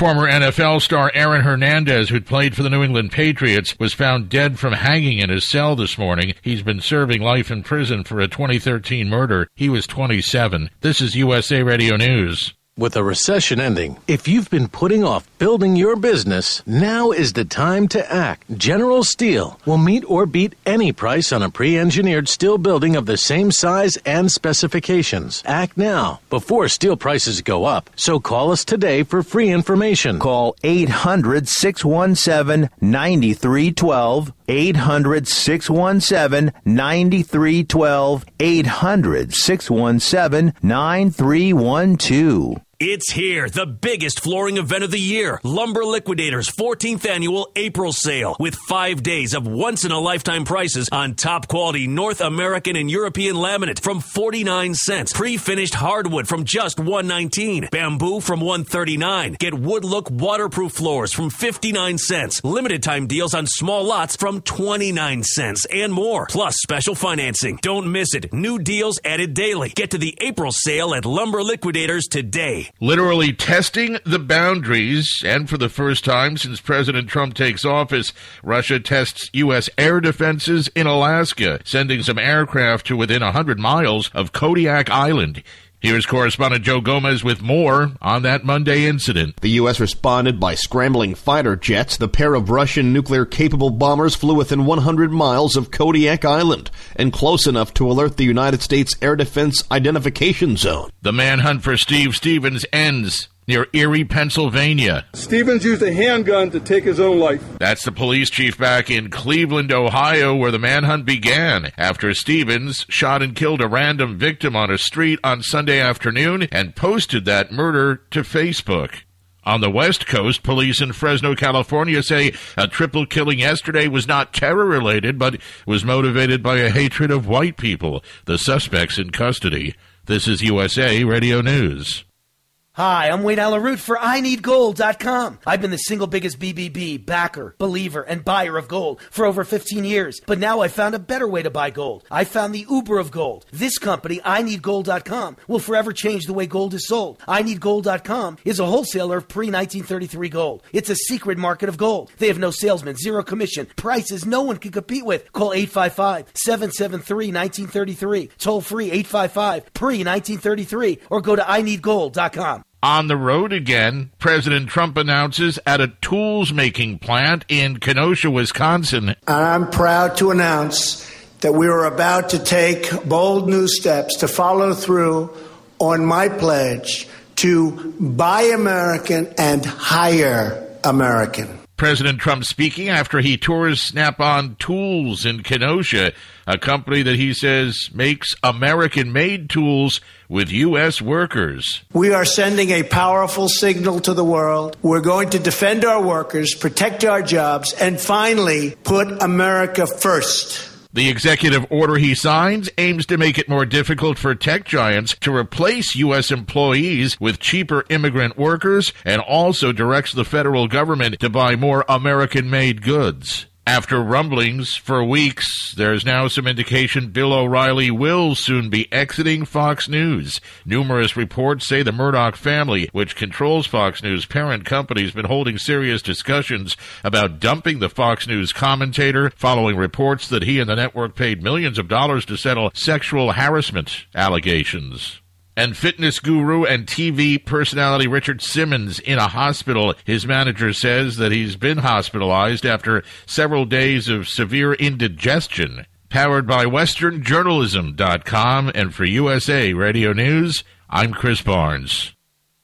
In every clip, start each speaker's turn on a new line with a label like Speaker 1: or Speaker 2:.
Speaker 1: Former NFL star Aaron Hernandez, who'd played for the New England Patriots, was found dead from hanging in his cell this morning. He's been serving life in prison for a 2013 murder. He was 27. This is USA Radio News.
Speaker 2: With a recession ending, if you've been putting off building your business, now is the time to act. General Steel will meet or beat any price on a pre-engineered steel building of the same size and specifications. Act now, before steel prices go up. So call us today for free information.
Speaker 3: Call 800-617-9312. 800-617-9312. 800-617-9312.
Speaker 4: It's here, the biggest flooring event of the year. Lumber Liquidators' 14th annual April sale with 5 days of once-in-a-lifetime prices on top-quality North American and European laminate from 49 cents. Pre-finished hardwood from just $1.19. Bamboo from $1.39. Get wood look waterproof floors from 59 cents. Limited time deals on small lots from 29 cents and more. Plus special financing. Don't miss it. New deals added daily. Get to the April sale at Lumber Liquidators today.
Speaker 1: Literally testing the boundaries, and for the first time since President Trump takes office, Russia tests U.S. air defenses in Alaska, sending some aircraft to within 100 miles of Kodiak Island. Here's correspondent Joe Gomez with more on that Monday incident.
Speaker 5: The U.S. responded by scrambling fighter jets. The pair of Russian nuclear-capable bombers flew within 100 miles of Kodiak Island and close enough to alert the United States Air Defense Identification Zone.
Speaker 1: The manhunt for Steve Stevens ends near Erie, Pennsylvania.
Speaker 6: Stevens used a handgun to take his own life.
Speaker 1: That's the police chief back in Cleveland, Ohio, where the manhunt began after Stevens shot and killed a random victim on a street on Sunday afternoon and posted that murder to Facebook. On the West Coast, police in Fresno, California say a triple killing yesterday was not terror-related, but was motivated by a hatred of white people. The suspects in custody. This is USA Radio News.
Speaker 7: Hi, I'm Wayne Alaroot for INeedGold.com. I've been the single biggest BBB, backer, believer, and buyer of gold for over 15 years. But now I found a better way to buy gold. I found the Uber of gold. This company, INeedGold.com, will forever change the way gold is sold. INeedGold.com is a wholesaler of pre-1933 gold. It's a secret market of gold. They have no salesmen, zero commission, prices no one can compete with. Call 855-773-1933. Toll free 855-PRE-1933 or go to INeedGold.com.
Speaker 1: On the road again, President Trump announces at a tools-making plant in Kenosha, Wisconsin.
Speaker 8: And I'm proud to announce that we are about to take bold new steps to follow through on my pledge to buy American and hire American.
Speaker 1: President Trump speaking after he tours Snap-on Tools in Kenosha, a company that he says makes American-made tools with U.S. workers.
Speaker 8: We are sending a powerful signal to the world. We're going to defend our workers, protect our jobs, and finally put America first.
Speaker 1: The executive order he signs aims to make it more difficult for tech giants to replace U.S. employees with cheaper immigrant workers and also directs the federal government to buy more American-made goods. After rumblings for weeks, there's now some indication Bill O'Reilly will soon be exiting Fox News. Numerous reports say the Murdoch family, which controls Fox News' parent company, has been holding serious discussions about dumping the Fox News commentator following reports that he and the network paid millions of dollars to settle sexual harassment allegations. And fitness guru and TV personality Richard Simmons in a hospital. His manager says that he's been hospitalized after several days of severe indigestion. Powered by WesternJournalism.com, and for USA Radio News, I'm Chris Barnes.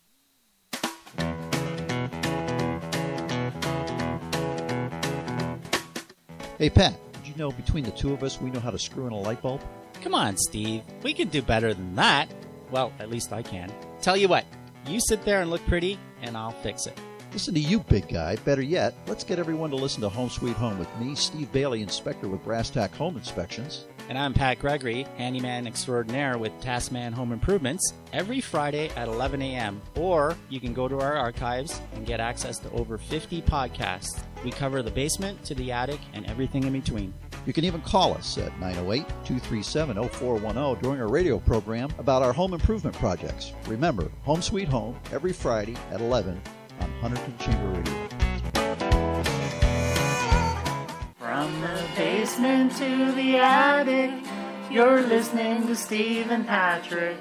Speaker 9: Hey, Pat, did you know between the two of us we know how to screw in a light bulb?
Speaker 10: Come on, Steve. We can do better than that. Well, at least I can. Tell you what, you sit there and look pretty, and I'll fix it.
Speaker 9: Listen to you, big guy. Better yet, let's get everyone to listen to Home Sweet Home with me, Steve Bailey, inspector with Brass Tack Home Inspections.
Speaker 10: And I'm Pat Gregory, handyman extraordinaire with Taskman Home Improvements, every Friday at 11 a.m. Or you can go to our archives and get access to over 50 podcasts. We cover the basement to the attic and everything in between.
Speaker 9: You can even call us at 908-237-0410 during our radio program about our home improvement projects. Remember, Home Sweet Home, every Friday at 11 on Hunterdon Chamber Radio.
Speaker 11: From the basement to the attic, you're listening to Steve and Patrick.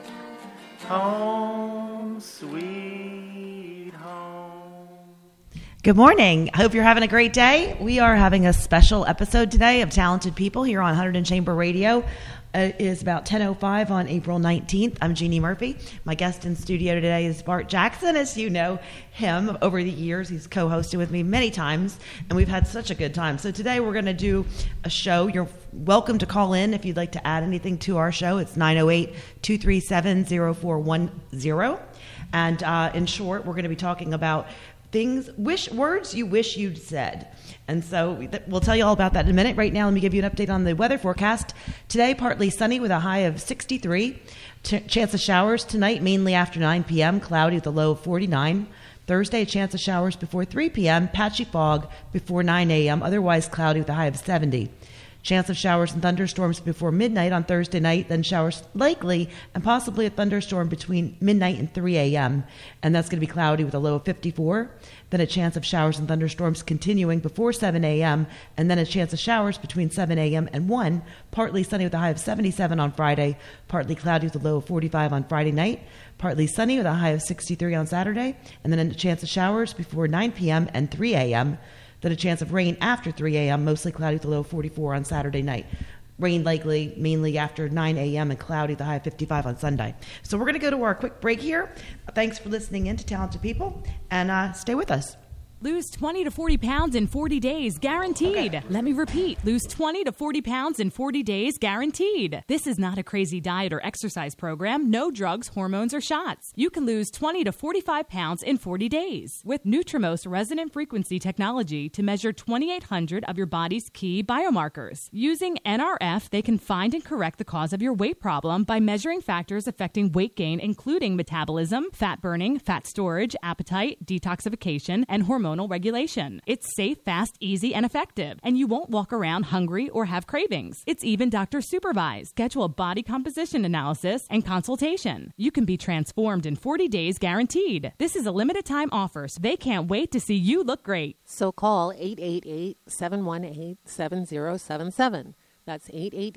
Speaker 11: Home sweet home.
Speaker 12: Good morning. I hope you're having a great day. We are having a special episode today of Talented People here on Hunterdon Chamber Radio. It is about 10:05 on April 19th. I'm Jeannie Murphy. My guest in studio today is Bart Jackson. As you know him over the years, he's co-hosted with me many times, and we've had such a good time. So today we're going to do a show. You're welcome to call in if you'd like to add anything to our show. It's 908-237-0410. And in short, we're going to be talking about words you wish you'd said. And so we'll tell you all about that in a minute. Right now, let me give you an update on the weather forecast. Today, partly sunny with a high of 63. Chance of showers tonight, mainly after 9 p.m., cloudy with a low of 49. Thursday, a chance of showers before 3 p.m., patchy fog before 9 a.m., otherwise cloudy with a high of 70. Chance of showers and thunderstorms before midnight on Thursday night, then showers likely and possibly a thunderstorm between midnight and 3 a.m. And that's going to be cloudy with a low of 54. Then a chance of showers and thunderstorms continuing before 7 a.m. And then a chance of showers between 7 a.m. and 1. Partly sunny with a high of 77 on Friday. Partly cloudy with a low of 45 on Friday night. Partly sunny with a high of 63 on Saturday. And then a chance of showers before 9 p.m. and 3 a.m. Then a chance of rain after 3 a.m., mostly cloudy with a low of 44 on Saturday night. Rain likely mainly after 9 a.m. and cloudy with a high of 55 on Sunday. So we're going to go to our quick break here. Thanks for listening in to Talented People, and stay with us.
Speaker 13: Lose 20 to 40 pounds in 40 days, guaranteed.
Speaker 12: Okay.
Speaker 13: Let me repeat. Lose 20 to 40 pounds in 40 days, guaranteed. This is not a crazy diet or exercise program. No drugs, hormones, or shots. You can lose 20 to 45 pounds in 40 days with Nutrimost resonant frequency technology to measure 2,800 of your body's key biomarkers. Using NRF, they can find and correct the cause of your weight problem by measuring factors affecting weight gain, including metabolism, fat burning, fat storage, appetite, detoxification, and hormonal regulation. It's safe, fast, easy, and effective, and you won't walk around hungry or have cravings. It's even doctor supervised. Schedule a body composition analysis and consultation. You can be transformed in 40 days guaranteed. This is a limited time offer, so they can't wait to see you look great.
Speaker 14: So call 888-718-7077. That's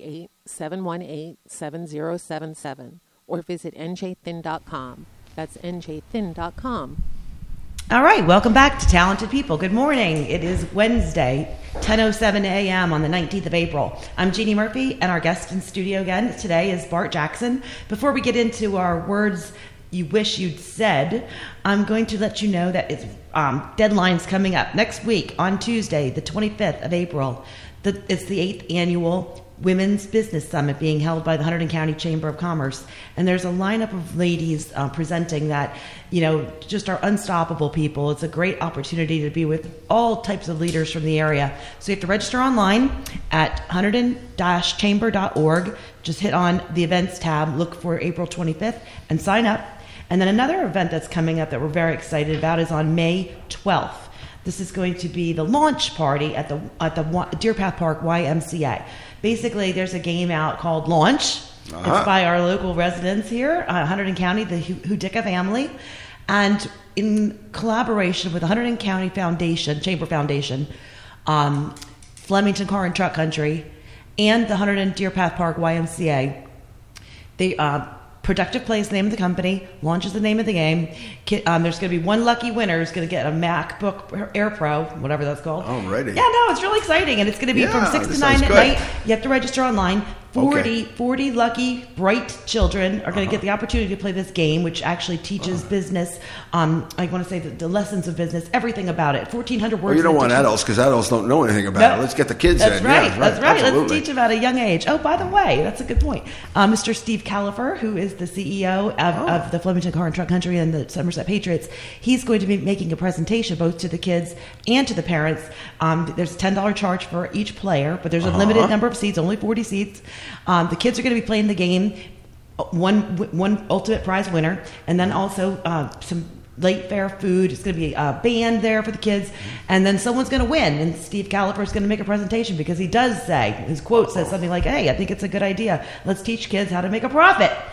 Speaker 14: 888-718-7077. Or visit njthin.com. That's njthin.com.
Speaker 12: All right, welcome back to Talented People. Good morning. It is Wednesday, 10:07 a.m. on the 19th of April. I'm Jeannie Murphy, and our guest in studio again today is Bart Jackson. Before we get into our words you wish you'd said, I'm going to let you know that it's deadline's coming up next week on Tuesday, the 25th of April. It's the 8th annual Women's Business Summit being held by the Hunterdon County Chamber of Commerce. And there's a lineup of ladies presenting that, just are unstoppable people. It's a great opportunity to be with all types of leaders from the area. So you have to register online at hunterdon-chamber.org. Just hit on the events tab, look for April 25th, and sign up. And then another event that's coming up that we're very excited about is on May 12th. This is going to be the launch party at the Deer Path Park YMCA. Basically, there's a game out called Launch. It's by our local residents here, Hunterdon County, the Hudicka family. And in collaboration with the Hunterdon County Foundation, Chamber Foundation, Flemington Car and Truck Country, and the Hunterdon Deer Path Park YMCA, Productive Play is the name of the company. Launch is the name of the game. There's going to be one lucky winner who's going to get a MacBook Air Pro, whatever that's called.
Speaker 15: Alrighty.
Speaker 12: Yeah, no, it's really exciting. And it's going to be from 6 to 9 at night. You have to register online. 40 lucky, bright children are going to get the opportunity to play this game, which actually teaches business. I want to say the lessons of business, everything about it. 1,400 words.
Speaker 15: Well, you don't want adults because adults don't know anything about it. Let's get the kids in.
Speaker 12: Right.
Speaker 15: Yeah,
Speaker 12: that's right.
Speaker 15: Absolutely.
Speaker 12: Let's teach them at a young age. Oh, by the way, that's a good point. Mr. Steve Califer, who is the CEO of the Flemington Car and Truck Country and the Somerset Patriots, he's going to be making a presentation both to the kids and to the parents. There's a $10 charge for each player, but there's a limited number of seats, only 40 seats. The kids are going to be playing the game, one ultimate prize winner, and then also some late fare food. It's going to be a band there for the kids, and then someone's going to win. And Steve Caliper is going to make a presentation because he does say, his quote says something like, "Hey, I think it's a good idea. Let's teach kids how to make a profit."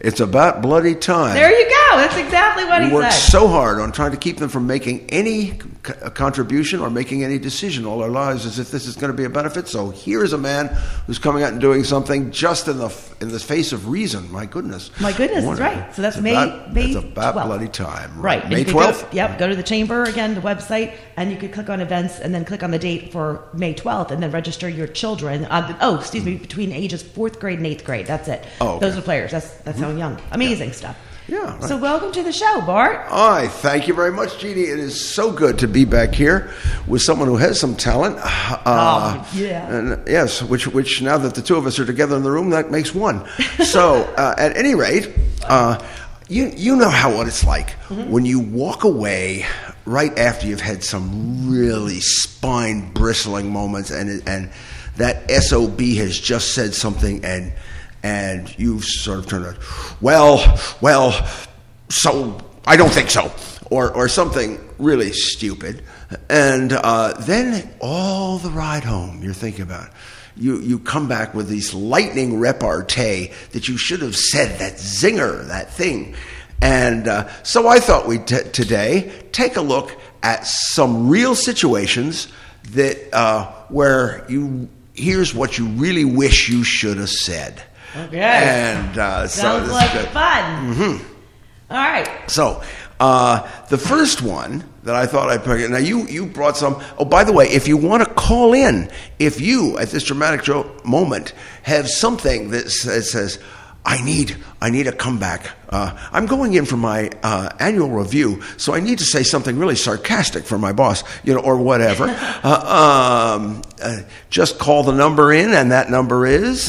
Speaker 15: It's about bloody time.
Speaker 12: There you go. That's exactly what he
Speaker 15: We worked
Speaker 12: said.
Speaker 15: so hard on trying to keep them from making any contribution or making any decision all their lives as if this is going to be a benefit. So here is a man who's coming out and doing something just in the face of reason. My goodness.
Speaker 12: My goodness, that's
Speaker 15: Wonderful.
Speaker 12: right. So that's
Speaker 15: It's
Speaker 12: May
Speaker 15: It's about
Speaker 12: 12th.
Speaker 15: bloody time.
Speaker 12: Right. And
Speaker 15: May
Speaker 12: you could go-
Speaker 15: 12th?
Speaker 12: Yep. Go to the chamber again, the website, and you could click on events and then click on the date for May 12th and then register your children. Between ages 4th grade and 8th grade. That's it.
Speaker 15: Oh, okay.
Speaker 12: Those are players. That's how young. Amazing stuff.
Speaker 15: Yeah. Right.
Speaker 12: So welcome to the show, Bart.
Speaker 15: Hi, thank you very much, Jeannie. It is so good to be back here with someone who has some talent.
Speaker 12: Yeah.
Speaker 15: And yes, which now that the two of us are together in the room, that makes one. So at any rate, you know what it's like when you walk away right after you've had some really spine-bristling moments and that SOB has just said something and you've sort of turned around, well, so I don't think so, or something really stupid, and then all the ride home you're thinking about. You come back with these lightning repartee that you should have said, that zinger, that thing. And so I thought we'd today take a look at some real situations that where here's what you really wish you should have said.
Speaker 12: Okay.
Speaker 15: And
Speaker 12: sounds like fun.
Speaker 15: Mm-hmm.
Speaker 12: All right.
Speaker 15: So the first one that I thought I'd pick. Now you brought some. Oh, by the way, if you want to call in, if you at this dramatic moment have something that says, I need a comeback. I'm going in for my annual review, so I need to say something really sarcastic for my boss, or whatever. Just call the number in, and that number is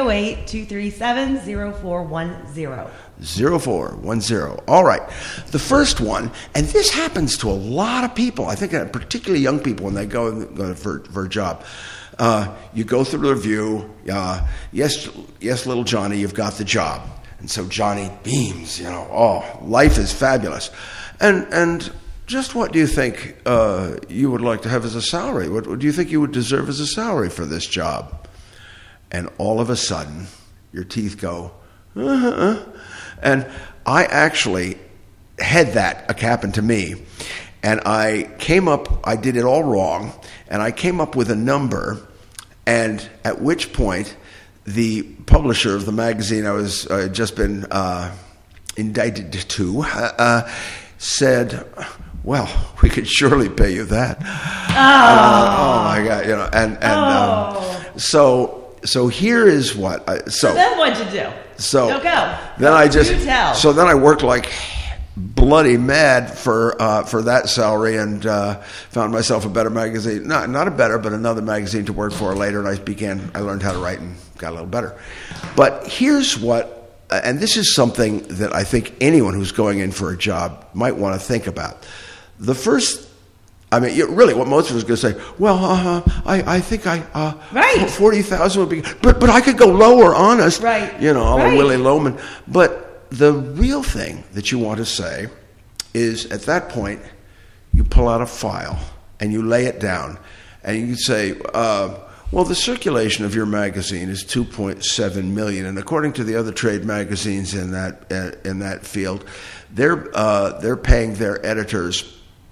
Speaker 12: 908-237-0410.
Speaker 15: 0410. All right. The first one, and this happens to a lot of people, I think particularly young people when they go for a job. You go through the review. Yes, little Johnny, you've got the job. And so Johnny beams, life is fabulous. And just what do you think you would like to have as a salary? What do you think you would deserve as a salary for this job? And all of a sudden, your teeth go, And I actually had that happen to me. And I did it all wrong, and I came up with a number, and at which point the publisher of the magazine I was just been indicted to said, well, we could surely pay you that. Oh my God, so here is what.
Speaker 12: So then what'd you do?
Speaker 15: So
Speaker 12: go.
Speaker 15: Then I just.
Speaker 12: Do tell.
Speaker 15: So then I worked like bloody mad for that salary, and found myself a better magazine. Not a better, but another magazine to work for later. And I learned how to write and got a little better. But here's what, and this is something that I think anyone who's going in for a job might want to think about. The first. Really, what most of us are going to say, well, I think
Speaker 12: right.
Speaker 15: 40,000 would be, but I could go lower, honest.
Speaker 12: Right.
Speaker 15: I'm
Speaker 12: right.
Speaker 15: a Willie Loman. But the real thing that you want to say is, at that point, you pull out a file and you lay it down, and you can say, well, the circulation of your magazine is 2.7 million, and according to the other trade magazines in that field, they're paying their editors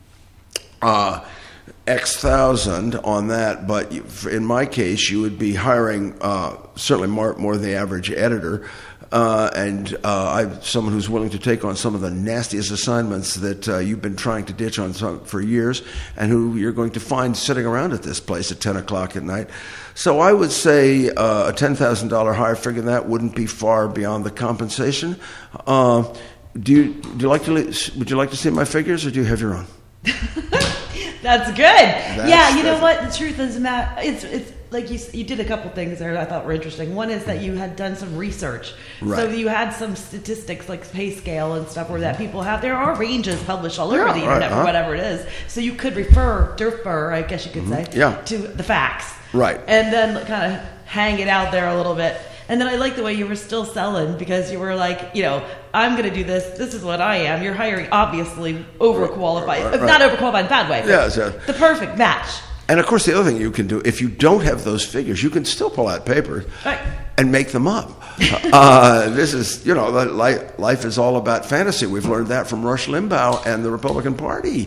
Speaker 15: X thousand on that, but in my case, you would be hiring certainly more than the average editor, and I'm someone who's willing to take on some of the nastiest assignments that you've been trying to ditch on for years, and who you're going to find sitting around at this place at 10 o'clock at night. So I would say a $10,000 higher figure than that wouldn't be far beyond the compensation. Would you like to see my figures, or do you have your own?
Speaker 12: That's good. You know what? The truth is, Matt, it's like you did a couple things there that I thought were interesting. One is that you had done some research.
Speaker 15: Right.
Speaker 12: So you had some statistics like pay scale and stuff where that people have. There are ranges published all over the internet for whatever it is. So you could defer, I guess you could say, to the facts.
Speaker 15: Right.
Speaker 12: And then kind of hang it out there a little bit. And then I like the way you were still selling, because you were like, I'm going to do this. This is what I am. You're hiring, obviously, overqualified. Right. Not overqualified in a bad way.
Speaker 15: Yeah,
Speaker 12: the perfect match.
Speaker 15: And, of course, the other thing you can do, if you don't have those figures, you can still pull out paper and make them up. This is, life is all about fantasy. We've learned that from Rush Limbaugh and the Republican Party.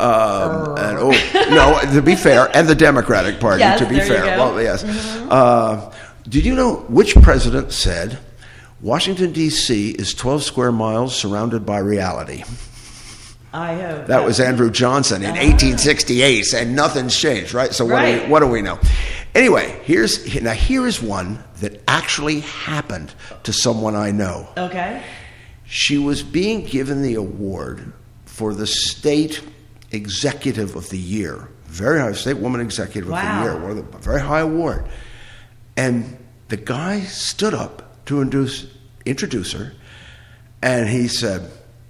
Speaker 15: To be fair, and the Democratic Party,
Speaker 12: yes,
Speaker 15: to be fair. Well, yes.
Speaker 12: Mm-hmm.
Speaker 15: Did you know which president said, Washington, D.C. is 12 square miles surrounded by reality?
Speaker 12: I hope.
Speaker 15: That was Andrew Johnson in 1868, and nothing's changed, right? So what do we know? Anyway, here is one that actually happened to someone I know.
Speaker 12: Okay.
Speaker 15: She was being given the award for the State Executive of the Year. Very high, State Woman Executive of the Year. A very high award. And the guy stood up to introduce her, and he said,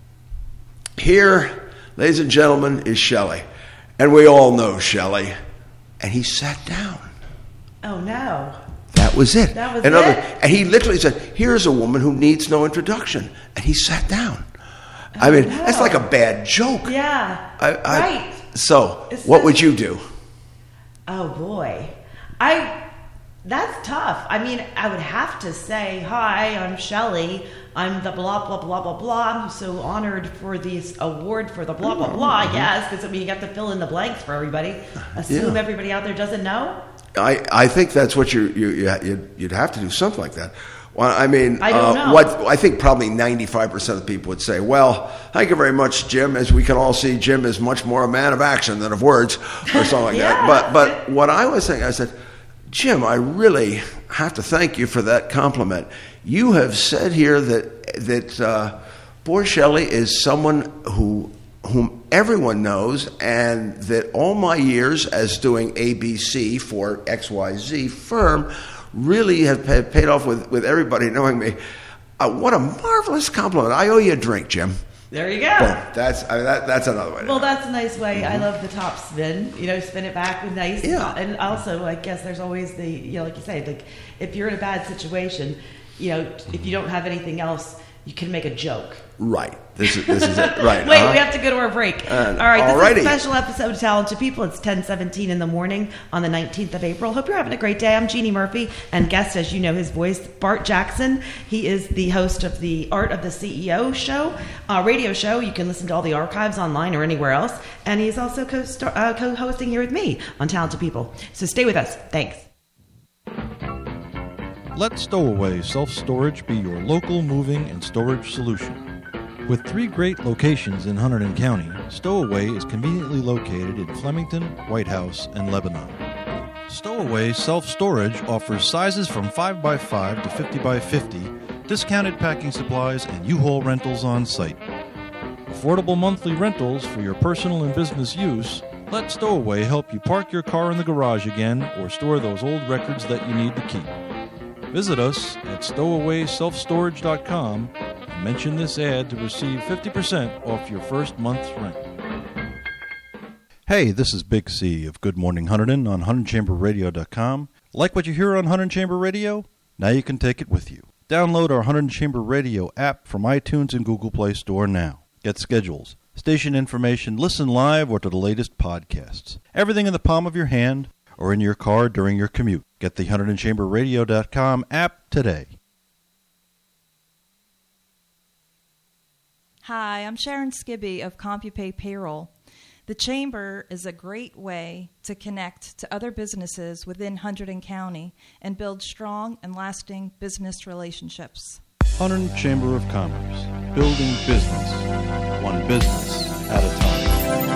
Speaker 15: "Here, ladies and gentlemen, is Shelley." And we all know Shelley. And he sat down.
Speaker 12: Oh, no.
Speaker 15: That was it.
Speaker 12: That was
Speaker 15: it? And he literally said, "Here's a woman who needs no introduction." And he sat down. That's like a bad joke.
Speaker 12: Yeah.
Speaker 15: Right. So, what would you do?
Speaker 12: Oh, boy. That's tough. I would have to say, "Hi, I'm Shelley. I'm the blah, blah, blah, blah, blah. I'm so honored for this award for the blah, blah, blah." Yes, because you have to fill in the blanks for everybody. Assume everybody out there doesn't know?
Speaker 15: I think that's what you'd have to do, something like that. Well,
Speaker 12: I don't know.
Speaker 15: What I think probably 95% of the people would say, "Well, thank you very much, Jim." As we can all see, Jim is much more a man of action than of words, or something like that. But what I was saying, I said, "Jim, I really have to thank you for that compliment. You have said here that poor Shelley is someone whom everyone knows, and that all my years as doing ABC for XYZ firm really have paid off with everybody knowing me. What a marvelous compliment. I owe you a drink, Jim."
Speaker 12: There you go.
Speaker 15: Boom. That's another way.
Speaker 12: Well, that's a nice way. I love the top spin. Spin it back with nice.
Speaker 15: Yeah.
Speaker 12: And also, I guess there's always the, like you say, like if you're in a bad situation, if you don't have anything else, you can make a joke.
Speaker 15: Right. This is it. Right.
Speaker 12: Wait, we have to go to our break. All right. This
Speaker 15: alrighty.
Speaker 12: is a special episode of Talented People. It's 10:17 in the morning on the 19th of April. Hope you're having a great day. I'm Jeannie Murphy, and guest, as you know his voice, Bart Jackson. He is the host of the Art of the CEO show, radio show. You can listen to all the archives online or anywhere else. And he's also co-hosting here with me on Talented People. So stay with us. Thanks.
Speaker 16: Let Stowaway Self-Storage be your local moving and storage solution. With 3 great locations in Hunterdon County, Stowaway is conveniently located in Flemington, White House, and Lebanon. Stowaway Self-Storage offers sizes from 5x5 to 50x50, discounted packing supplies, and U-Haul rentals on site. Affordable monthly rentals for your personal and business use. Let Stowaway help you park your car in the garage again or store those old records that you need to keep. Visit us at stowawayselfstorage.com and mention this ad to receive 50% off your first month's rent. Hey, this is Big C of Good Morning Hunterdon on HunterdonChamberRadio.com. Like what you hear on Hunterdon Chamber Radio? Now you can take it with you. Download our Hunterdon Chamber Radio app from iTunes and Google Play Store now. Get schedules, station information, listen live, or to the latest podcasts. Everything in the palm of your hand or in your car during your commute. Get the HunterdonChamberRadio.com app today.
Speaker 17: Hi, I'm Sharon Skibby of CompuPay Payroll. The Chamber is a great way to connect to other businesses within Hunterdon County and build strong and lasting business relationships.
Speaker 16: Hunterdon Chamber of Commerce, building business, one business at a time.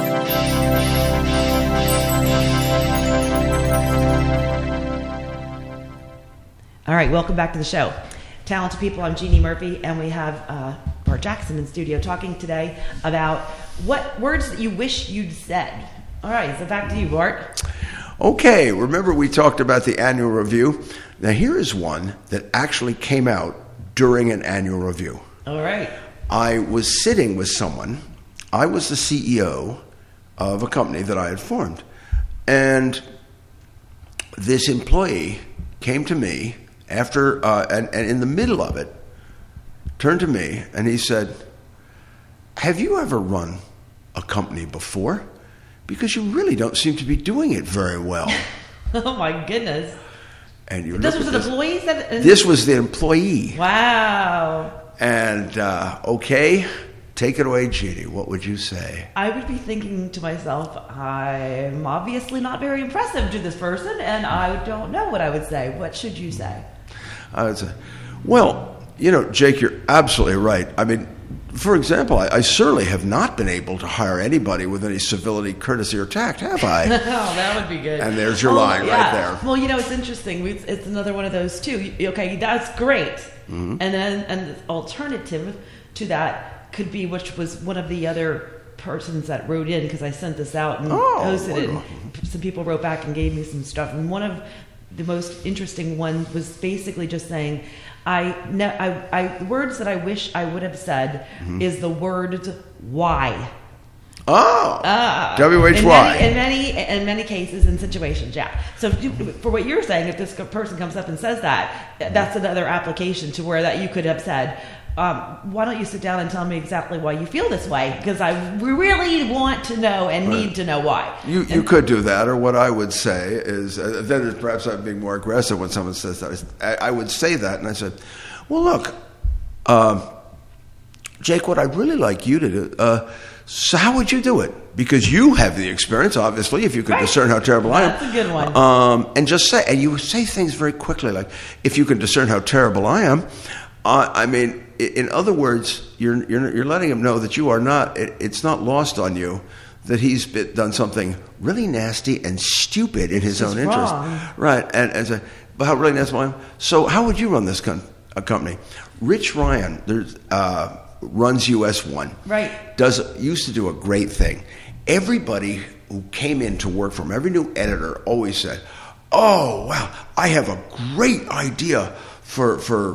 Speaker 12: All right, welcome back to the show. Talented People, I'm Jeannie Murphy, and we have Bart Jackson in studio talking today about what words that you wish you'd said. All right, so back to you, Bart.
Speaker 15: Okay, remember we talked about the annual review? Now here is one that actually came out during an annual review.
Speaker 12: All right.
Speaker 15: I was sitting with someone. I was the CEO of a company that I had formed. And this employee came to me after, and in the middle of it, turned to me and he said, "Have you ever run a company before? Because you really don't seem to be doing it very well."
Speaker 12: Oh my goodness.
Speaker 15: And you
Speaker 12: This was an employee?
Speaker 15: This was the employee.
Speaker 12: Wow.
Speaker 15: And, okay, take it away, Jeannie. What would you say?
Speaker 12: I would be thinking to myself, I'm obviously not very impressive to this person, and I don't know what I would say. What should you say?
Speaker 15: I would say, well, Jake, you're absolutely right. I mean, for example, I certainly have not been able to hire anybody with any civility, courtesy, or tact, have I?
Speaker 12: Oh, that would be good.
Speaker 15: And there's your line right there.
Speaker 12: Well, it's interesting. It's another one of those, too. Okay, that's great. Mm-hmm. And then the alternative to that could be, which was one of the other persons that wrote in, because I sent this out and posted it. And some people wrote back and gave me some stuff. And one of the most interesting ones was basically just saying, words that I wish I would have said is the word why.
Speaker 15: W-H-Y.
Speaker 12: In many cases and situations, yeah. So for what you're saying, if this person comes up and says that, that's another application to where that you could have said, why don't you sit down and tell me exactly why you feel this way? Because I really want to know and need to know why.
Speaker 15: You could do that, or what I would say is, then perhaps I'm being more aggressive when someone says that. I would say that, and I said, well, look, Jake, what I'd really like you to do, so how would you do it? Because you have the experience, obviously, if you could discern how terrible I am.
Speaker 12: That's a good one.
Speaker 15: And just say, and you say things very quickly, like, if you can discern how terrible I am, I mean, in other words, you're letting him know that you are not, it's not lost on you that he's done something really nasty and stupid in his own interest. Right. And say, but how really nasty am I? So how would you run this company? Rich Ryan runs US One.
Speaker 12: Right.
Speaker 15: Used to do a great thing. Everybody who came in to work for him, every new editor always said, oh, wow, I have a great idea for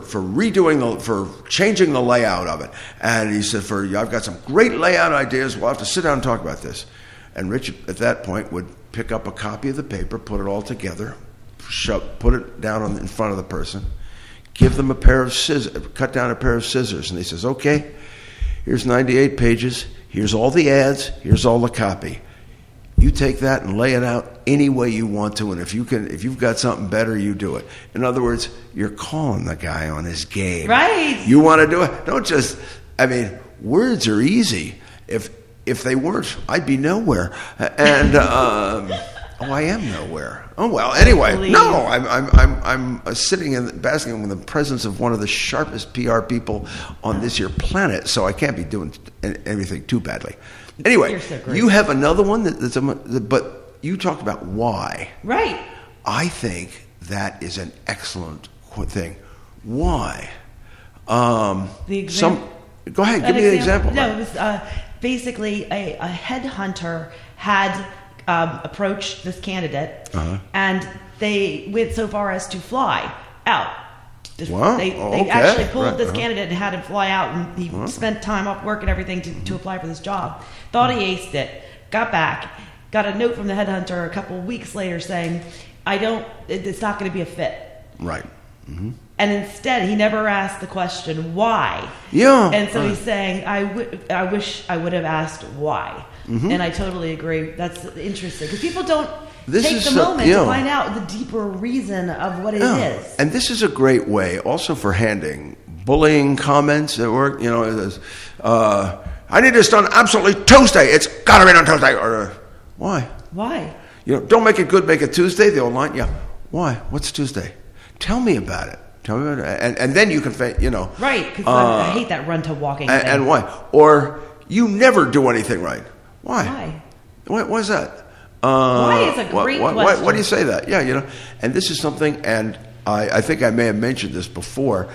Speaker 15: changing the layout of it. And he said, I've got some great layout ideas. We'll have to sit down and talk about this. And Rich, at that point, would pick up a copy of the paper, put it all together, put it down in front of the person, give them a pair of scissors, cut down a pair of scissors. And he says, okay, here's 98 pages. Here's all the ads. Here's all the copy. You take that and lay it out any way you want to, and if you've got something better, you do it. In other words, you're calling the guy on his game.
Speaker 12: Right.
Speaker 15: You want to do it. Don't just. I mean, words are easy. If they weren't, I'd be nowhere. And I am nowhere. Oh well. Anyway, no. I'm sitting and basking in the presence of one of the sharpest PR people on this here planet, so I can't be doing anything too badly. Anyway, you have another one but you talked about why.
Speaker 12: Right.
Speaker 15: I think that is an excellent thing. Why? Go ahead, give me an example.
Speaker 12: No, it was basically a headhunter had approached this candidate, and they went so far as to fly out.
Speaker 15: Wow.
Speaker 12: They actually pulled this candidate and had him fly out, and he spent time off work and everything to apply for this job. Thought he aced it, got back, got a note from the headhunter a couple of weeks later saying, it's not going to be a fit.
Speaker 15: Right. Mm-hmm.
Speaker 12: And instead, he never asked the question, why?
Speaker 15: Yeah.
Speaker 12: And so he's saying, I wish I would have asked why. Mm-hmm. And I totally agree. That's interesting. Because people don't take the moment to find out the deeper reason of what it is.
Speaker 15: And this is a great way also for handing bullying comments at work. I need this done absolutely Tuesday. It's got to be done Tuesday. Or why?
Speaker 12: Why?
Speaker 15: Don't make it good, make it Tuesday. The old line. Yeah. Why? What's Tuesday? Tell me about it. And then you can,
Speaker 12: Right, because I hate that run to walking thing.
Speaker 15: And why? Or you never do anything right. Why? Why is that?
Speaker 12: Why is a great question.
Speaker 15: Why do you say that? Yeah, and this is something, and I think I may have mentioned this before.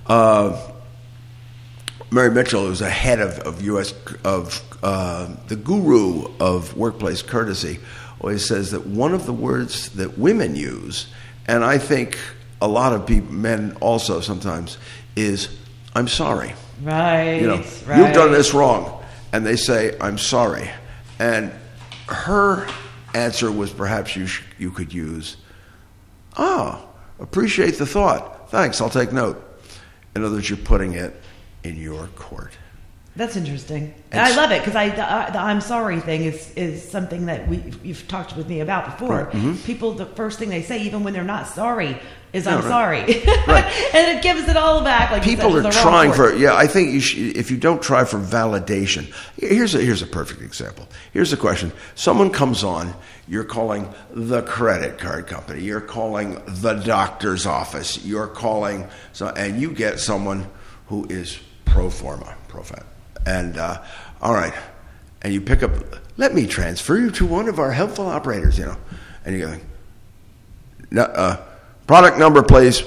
Speaker 15: Mary Mitchell, who's the head of the guru of workplace courtesy, always says that one of the words that women use, and I think a lot of people, men also sometimes, is "I'm sorry."
Speaker 12: Right.
Speaker 15: You've done this wrong, and they say "I'm sorry," and her answer was perhaps you could use, appreciate the thought. Thanks, I'll take note. In other words, you're putting it in your court.
Speaker 12: That's interesting. I love it because the I'm sorry thing is something that you've talked with me about before.
Speaker 15: Right. Mm-hmm.
Speaker 12: People, the first thing they say, even when they're not sorry, is I'm
Speaker 15: right.
Speaker 12: sorry.
Speaker 15: Right.
Speaker 12: And it gives it all back. Like
Speaker 15: people are trying for. Yeah, I think if you don't try for validation. Here's a perfect example. Here's a question. Someone comes on. You're calling the credit card company. You're calling the doctor's office. You're calling and you get someone who is pro forma. And all right, and you pick up. Let me transfer you to one of our helpful operators. And you go, no, product number, please,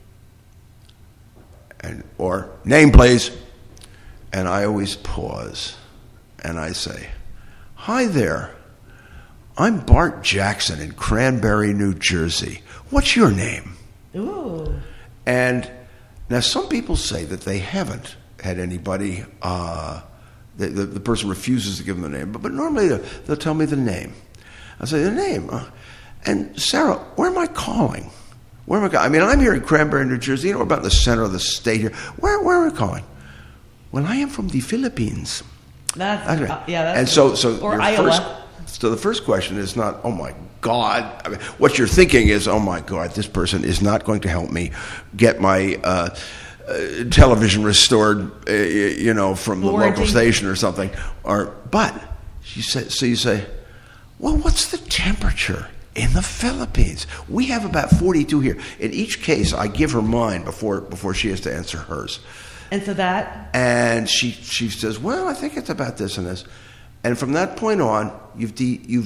Speaker 15: or name, please. And I always pause, and I say, "Hi there, I'm Bart Jackson in Cranberry, New Jersey. What's your name?"
Speaker 12: Ooh.
Speaker 15: And now some people say that they haven't had anybody, the person refuses to give them the name, but normally they'll tell me the name. I'll say the name. And Sarah, where am I calling? Where am I calling? I mean, I'm here in Cranberry, New Jersey, about the center of the state here. Where am I calling? Well, I am from the Philippines.
Speaker 12: That's
Speaker 15: and so
Speaker 12: or Iowa.
Speaker 15: So the first question is not, oh my God. I mean, what you're thinking is, oh my God, this person is not going to help me get my television restored, from the local station or something. But you say, well, what's the temperature in the Philippines? We have about 42 here. In each case, I give her mine before she has to answer hers.
Speaker 12: And so that?
Speaker 15: And she says, well, I think it's about this and this. And from that point on, you've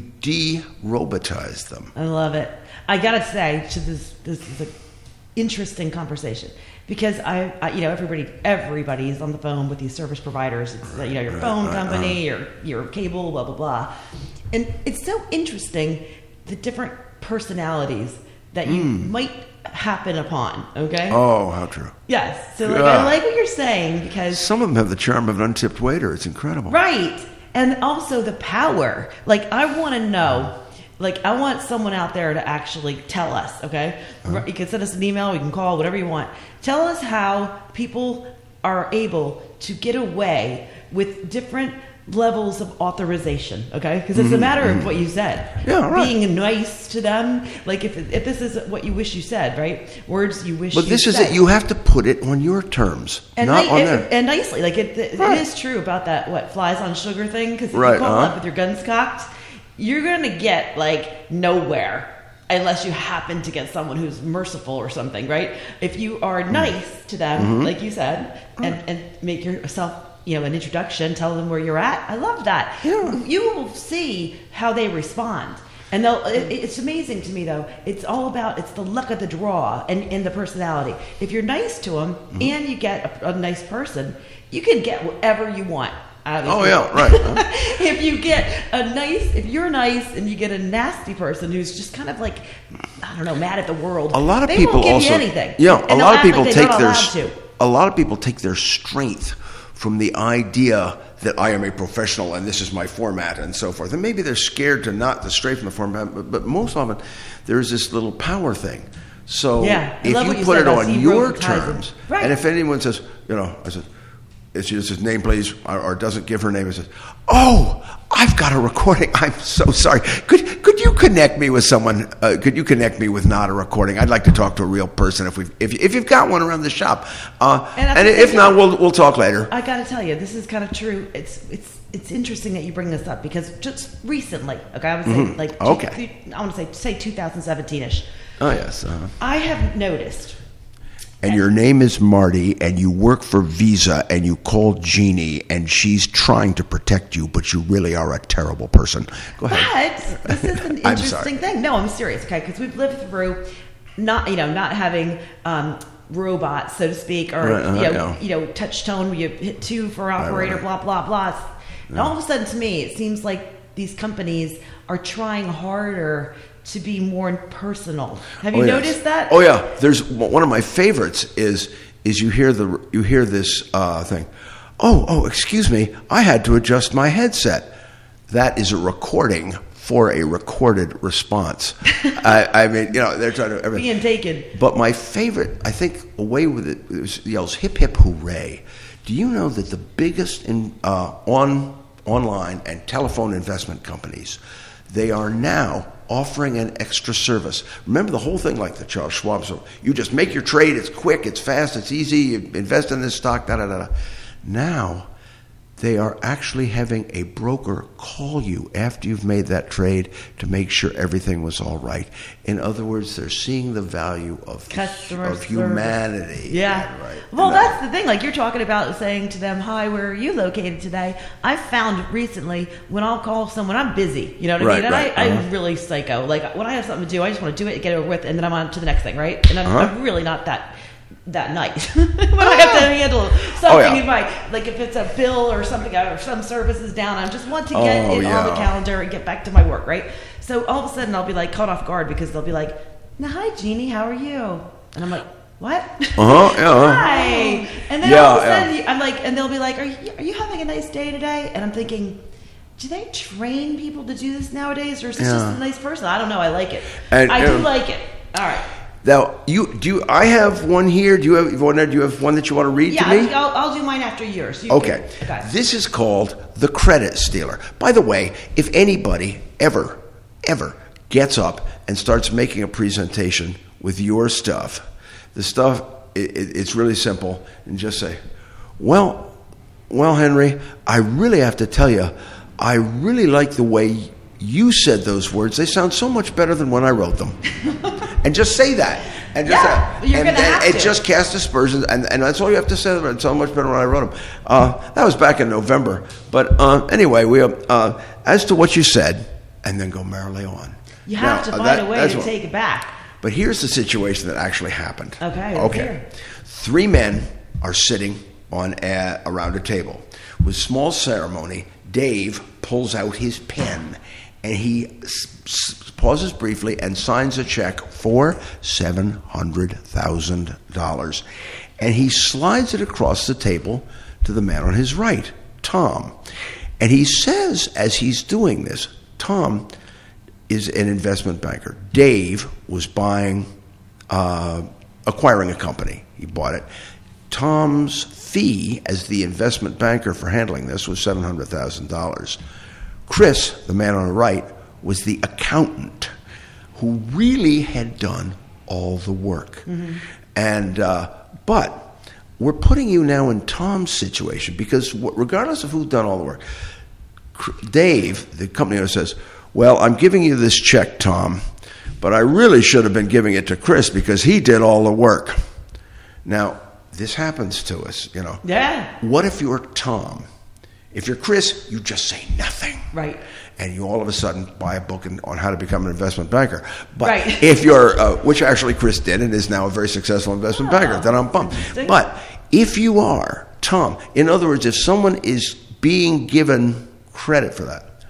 Speaker 15: de-robotized them.
Speaker 12: I love it. I gotta say, this is an interesting conversation because I everybody's on the phone with these service providers. It's your phone company, your cable, blah blah blah, and it's so interesting the different personalities that you might happen upon. Okay.
Speaker 15: Oh, how true.
Speaker 12: Yes. So I like what you're saying because
Speaker 15: some of them have the charm of an untipped waiter. It's incredible.
Speaker 12: Right. And also the power. Like, I want to know, I want someone out there to actually tell us, okay? Uh-huh. You can send us an email, you can call, whatever you want. Tell us how people are able to get away with different levels of authorization, okay? Because it's a matter of what you said.
Speaker 15: Yeah, right.
Speaker 12: Being nice to them. Like, if this is what you wish you said, right? Words you wish you said.
Speaker 15: But this is it. You have to put it on your terms, not on theirs.
Speaker 12: And nicely. Like, it is true about that, flies on sugar thing. Because if you call up with your guns cocked, you're going to get, nowhere. Unless you happen to get someone who's merciful or something, right? If you are nice to them, like you said, and make yourself an introduction, tell them where you're at. I love that. Yeah. You will see how they respond. And it's amazing to me, though. It's all about, it's the luck of the draw and the personality. If you're nice to them and you get a nice person, you can get whatever you want out of
Speaker 15: them. Oh, yeah, right.
Speaker 12: If you're nice and you get a nasty person who's just kind of mad at the world,
Speaker 15: a lot of
Speaker 12: they
Speaker 15: people
Speaker 12: won't give
Speaker 15: also,
Speaker 12: you anything.
Speaker 15: Yeah,
Speaker 12: And
Speaker 15: a lot of people
Speaker 12: take
Speaker 15: their strength from the idea that I am a professional and this is my format and so forth. And maybe they're scared to stray from the format, but most often there's this little power thing. So if you put it on your terms, and if anyone says, I said, she just says, name please, or doesn't give her name, and says, oh, I've got a recording. I'm so sorry. Could you connect me with someone? Could you connect me with not a recording? I'd like to talk to a real person if you've got one around the shop. And if not, we'll talk later.
Speaker 12: I got to tell you, this is kind of true. It's interesting that you bring this up because just recently, okay, I would say I want to say 2017ish.
Speaker 15: Oh yes.
Speaker 12: I have noticed.
Speaker 15: And your name is Marty, and you work for Visa, and you call Jeannie, and she's trying to protect you, but you really are a terrible person. Go ahead.
Speaker 12: But this is an interesting thing. No, I'm serious, okay? Because we've lived through not having robots, so to speak, or touch tone where you hit 2 for operator, blah blah blah. And all of a sudden, to me, it seems like these companies are trying harder to be more personal. Have you noticed that?
Speaker 15: Oh yeah. There's one of my favorites is you hear this thing. Oh, excuse me, I had to adjust my headset. That is a recording for a recorded response. I mean, they're trying to everything.
Speaker 12: Being taken.
Speaker 15: But my favorite, I think, away with it yells hip hip hooray. Do you know that the biggest online and telephone investment companies, they are now offering an extra service? Remember the whole thing like the Charles Schwab, so you just make your trade, it's quick, it's fast, it's easy, you invest in this stock, da-da-da-da. Now, they are actually having a broker call you after you've made that trade to make sure everything was all right. In other words, they're seeing the value of humanity.
Speaker 12: Yeah.
Speaker 15: Right.
Speaker 12: Well, that's the thing. Like you're talking about saying to them, "Hi, where are you located today?" I found recently when I'll call someone, I'm busy. You know what I mean? And I'm really psycho. Like when I have something to do, I just want to do it and get it over with, and then I'm on to the next thing, right? And I'm really not that night when I have to handle something in my, like if it's a bill or something or some service is down, I just want to get it on the calendar and get back to my work, right? So all of a sudden I'll be like caught off guard because they'll be like, "Now, hi Jeannie, how are you?" And I'm like, "What?" Hi. And then all of a sudden I'm like, and they'll be like, "Are you having a nice day today?" And I'm thinking, do they train people to do this nowadays, or is this just a nice person? I don't know. I like it. I do like it. All right.
Speaker 15: Now, I have one here. Do you have one that you want to read to me?
Speaker 12: Yeah, I'll do mine after yours.
Speaker 15: Okay. This is called The Credit Stealer. By the way, if anybody ever gets up and starts making a presentation with your stuff, the stuff, it's really simple. And just say, well, Henry, I really have to tell you, I really like the way you said those words. They sound so much better than when I wrote them. And just say that. And just it just casts aspersions, and that's all you have to say. It's so much better when I wrote them. That was back in November. But anyway, we as to what you said, and then go merrily on.
Speaker 12: You have to find a way to take it back.
Speaker 15: But here's the situation that actually happened.
Speaker 12: Okay.
Speaker 15: 3 men are sitting around a table. With small ceremony, Dave pulls out his pen, and he pauses briefly and signs a check for $700,000. And he slides it across the table to the man on his right, Tom. And he says, as he's doing this, Tom is an investment banker. Dave was acquiring a company. He bought it. Tom's fee as the investment banker for handling this was $700,000. Chris, the man on the right, was the accountant who really had done all the work. But we're putting you now in Tom's situation because regardless of who's done all the work, Dave, the company owner, says, "Well, I'm giving you this check, Tom, but I really should have been giving it to Chris because he did all the work." Now, this happens to us, you know.
Speaker 12: Yeah.
Speaker 15: What if you're Tom? If you're Chris, you just say nothing.
Speaker 12: Right.
Speaker 15: And you all of a sudden buy a book on how to become an investment banker. But if you're, which actually Chris did and is now a very successful investment banker, then I'm bummed. But if you are Tom, in other words, if someone is being given credit for that,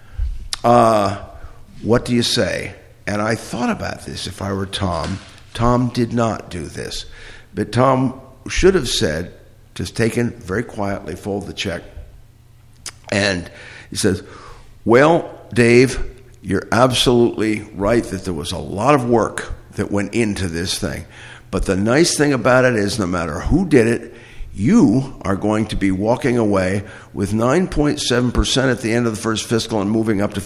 Speaker 15: what do you say? And I thought about this. If I were Tom, Tom did not do this. But Tom should have said, just taken very quietly, fold the check. And he says, "Well, Dave, you're absolutely right that there was a lot of work that went into this thing. But the nice thing about it is no matter who did it, you are going to be walking away with 9.7% at the end of the first fiscal and moving up to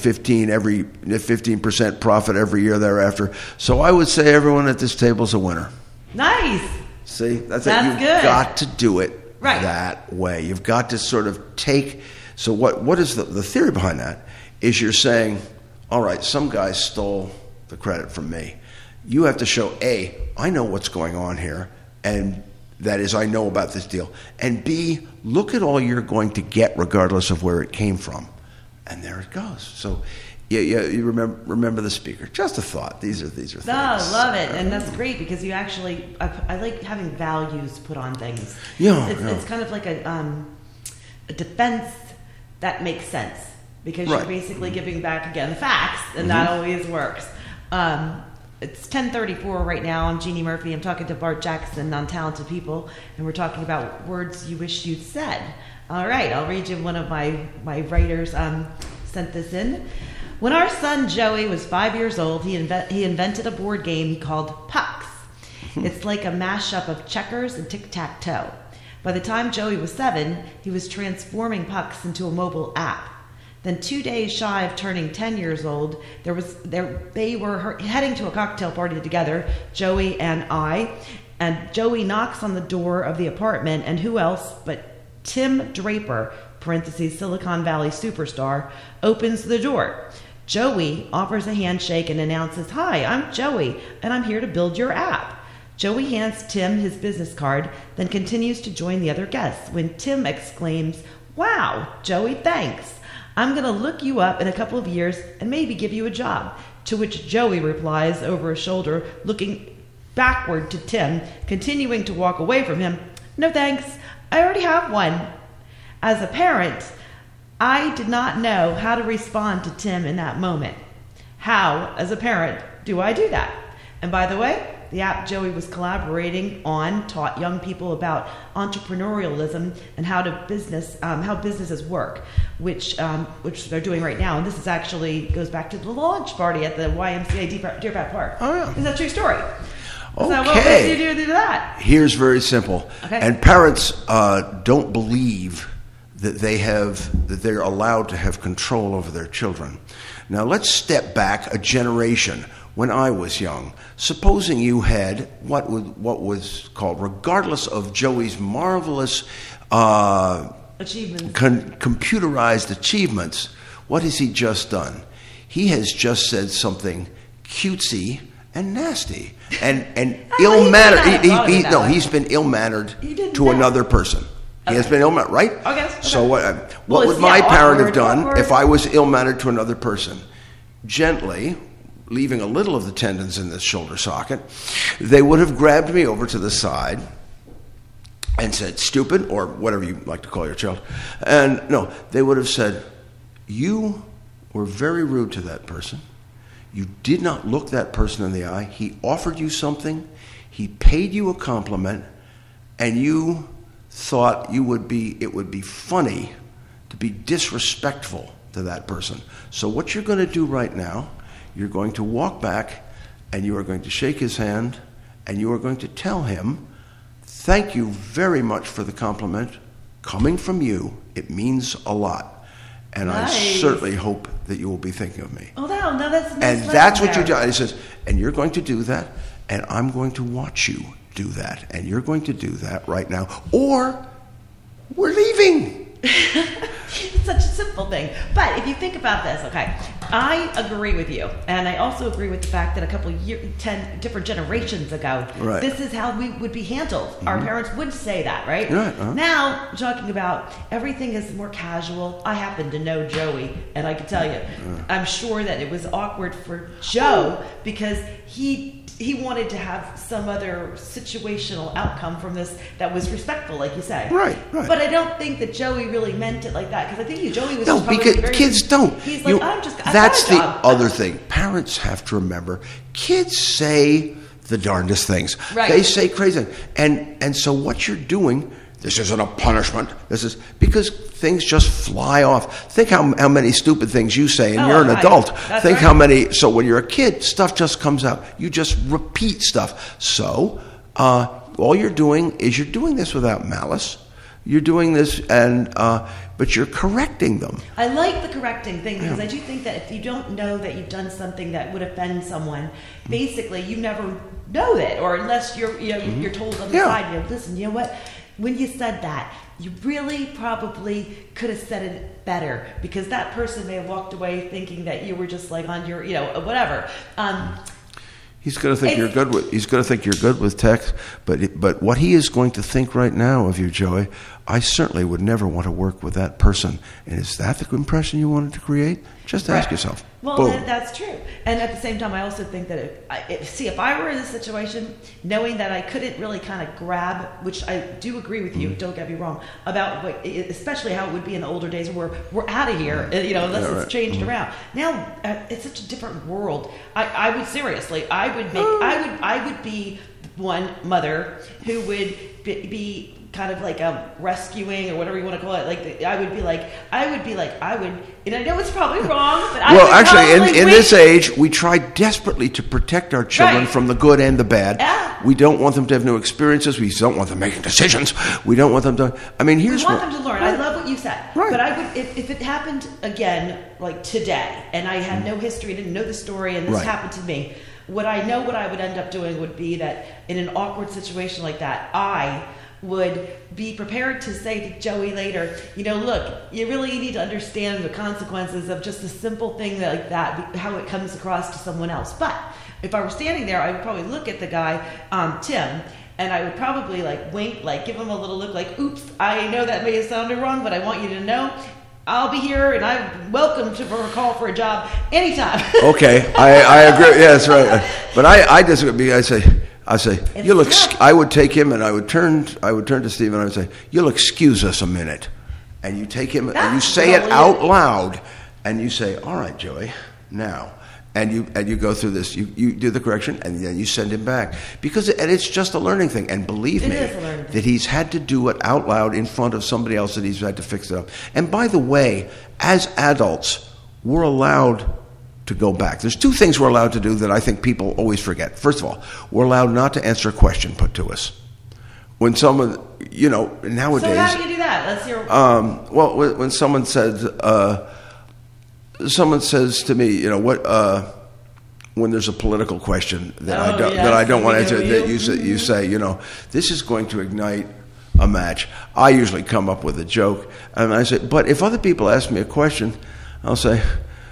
Speaker 15: 15% profit every year thereafter. So I would say everyone at this table is a winner."
Speaker 12: Nice.
Speaker 15: See, that's
Speaker 12: good.
Speaker 15: You've got to do it that way. You've got to sort of take. So what is the theory behind that? Is you're saying, all right, some guy stole the credit from me. You have to show A, I know what's going on here, and that is, I know about this deal. And B, look at all you're going to get regardless of where it came from. And there it goes. So you remember the speaker. Just a thought. These are things.
Speaker 12: No, I love it. And that's great because you actually, I like having values put on things. It's kind of like a defense that makes sense because you're basically giving back again facts, and that always works. It's 10:34 right now. I'm Jeannie Murphy. I'm talking to Bart Jackson, Non-Talented People, and we're talking about words you wish you'd said. All right, I'll read you one of my writers sent this in. When our son Joey was 5 years old, he invented a board game he called Pucks. It's like a mashup of checkers and tic-tac-toe. By the time Joey was 7, he was transforming pucks into a mobile app. Then 2 days shy of turning 10 years old, they were heading to a cocktail party together, Joey and I, and Joey knocks on the door of the apartment, and who else but Tim Draper, parentheses Silicon Valley superstar, opens the door. Joey offers a handshake and announces, "Hi, I'm Joey, and I'm here to build your app." Joey hands Tim his business card, then continues to join the other guests when Tim exclaims, "Wow, Joey, thanks. I'm going to look you up in a couple of years and maybe give you a job." To which Joey replies over his shoulder, looking backward to Tim, continuing to walk away from him, "No thanks, I already have one." As a parent, I did not know how to respond to Tim in that moment. How, as a parent, do I do that? And by the way, the app Joey was collaborating on taught young people about entrepreneurialism and how businesses work, which they're doing right now. And this is actually goes back to the launch party at the YMCA Deer Park Park.
Speaker 15: Oh yeah,
Speaker 12: is that a true story?
Speaker 15: Okay.
Speaker 12: So what would you do to that?
Speaker 15: Here's very simple.
Speaker 12: Okay.
Speaker 15: And parents don't believe that they're allowed to have control over their children. Now let's step back a generation. When I was young, supposing you had what was called, regardless of Joey's marvelous
Speaker 12: achievements,
Speaker 15: computerized achievements, what has he just done? He has just said something cutesy and nasty and ill-mannered. He's been ill-mannered to another person. He has been ill-mannered, right?
Speaker 12: Okay.
Speaker 15: So what would my parent have done if I was ill-mannered to another person? Gently, leaving a little of the tendons in this shoulder socket, they would have grabbed me over to the side and said, "Stupid," or whatever you like to call your child. And no, they would have said, "You were very rude to that person. You did not look that person in the eye. He offered you something. He paid you a compliment, and you thought it would be funny to be disrespectful to that person. So what you're going to do right now, you're going to walk back and you are going to shake his hand and you are going to tell him, 'Thank you very much for the compliment. Coming from you, it means a lot. And
Speaker 12: nice.
Speaker 15: I certainly hope that you will be thinking of me.'"
Speaker 12: Oh, no, that's nice.
Speaker 15: And that's what you're doing. He says, "And you're going to do that, and I'm going to watch you do that, and you're going to do that right now, or we're leaving."
Speaker 12: It's such a simple thing. But if you think about this, okay, I agree with you. And I also agree with the fact that 10 different generations ago,
Speaker 15: right,
Speaker 12: this is how we would be handled. Mm-hmm. Our parents would say that, right?
Speaker 15: Right. Uh-huh.
Speaker 12: Now, talking about everything is more casual. I happen to know Joey, and I can tell you, I'm sure that it was awkward for Joe because he wanted to have some other situational outcome from this that was respectful, like you say.
Speaker 15: Right.
Speaker 12: But I don't think that Joey really meant it like that, because I think Joey was
Speaker 15: no,
Speaker 12: just
Speaker 15: because
Speaker 12: very,
Speaker 15: kids don't.
Speaker 12: He's like,
Speaker 15: that's the other thing. Parents have to remember, kids say the darndest things.
Speaker 12: Right.
Speaker 15: They say crazy things. And so what you're doing, this isn't a punishment. This is because things just fly off. Think how many stupid things you say, and you're an adult.
Speaker 12: That's
Speaker 15: Think
Speaker 12: right.
Speaker 15: how many. So when you're a kid, stuff just comes out. You just repeat stuff. So all you're doing is you're doing this without malice. You're doing this, but you're correcting them.
Speaker 12: I like the correcting thing because I do think that if you don't know that you've done something that would offend someone, basically you never know that, or unless you're told on the side, listen, you know what? When you said that, you really probably could have said it better, because that person may have walked away thinking that you were just like on your, whatever.
Speaker 15: He's going to think you're good with. He's going to think you're good with text, but what he is going to think right now of you, Joey, I certainly would never want to work with that person. And is that the impression you wanted to create? Just ask yourself.
Speaker 12: Well, that's true. And at the same time, I also think that if I were in this situation, knowing that I couldn't really kind of grab, which I do agree with you, don't get me wrong, about especially how it would be in the older days where we're out of here, unless it's changed around. Now, it's such a different world. I would seriously, I would be one mother who would be kind of like rescuing or whatever you want to call it. Like I would be like, and I know it's probably wrong, but I would
Speaker 15: actually, in this age, we try desperately to protect our children from the good and the bad.
Speaker 12: Yeah.
Speaker 15: We don't want them to have new experiences. We don't want them making decisions. We don't want them to. I mean, here's
Speaker 12: we want them to learn. I love what you said.
Speaker 15: Right.
Speaker 12: But I would, if it happened again, like today, and I had no history, didn't know the story, and this happened to me. What I would end up doing would be that in an awkward situation like that, I would be prepared to say to Joey later, look, you really need to understand the consequences of just a simple thing like that, how it comes across to someone else. But if I were standing there, I would probably look at the guy, Tim, and I would probably wink, give him a little look like, oops, I know that may have sounded wrong, but I want you to know I'll be here, and I'm welcome to a call for a job anytime.
Speaker 15: Okay, I agree. Yeah, that's right. But I disagree. I say, you'll I would take him, and I would turn to Steve, and I would say, you'll excuse us a minute, and you take him, and you say it out loud, and you say, all right, Joey, now. And you go through this. You do the correction, and then you send him back because it's just a learning thing. And believe me, that he's had to do it out loud in front of somebody else that he's had to fix it up. And by the way, as adults, we're allowed to go back. There's two things we're allowed to do that I think people always forget. First of all, we're allowed not to answer a question put to us. When someone, nowadays.
Speaker 12: So how do you do that? Let's hear.
Speaker 15: Well, when someone says. Someone says to me, when there's a political question that I don't want to answer, that you say, this is going to ignite a match. I usually come up with a joke, and I say, but if other people ask me a question, I'll say,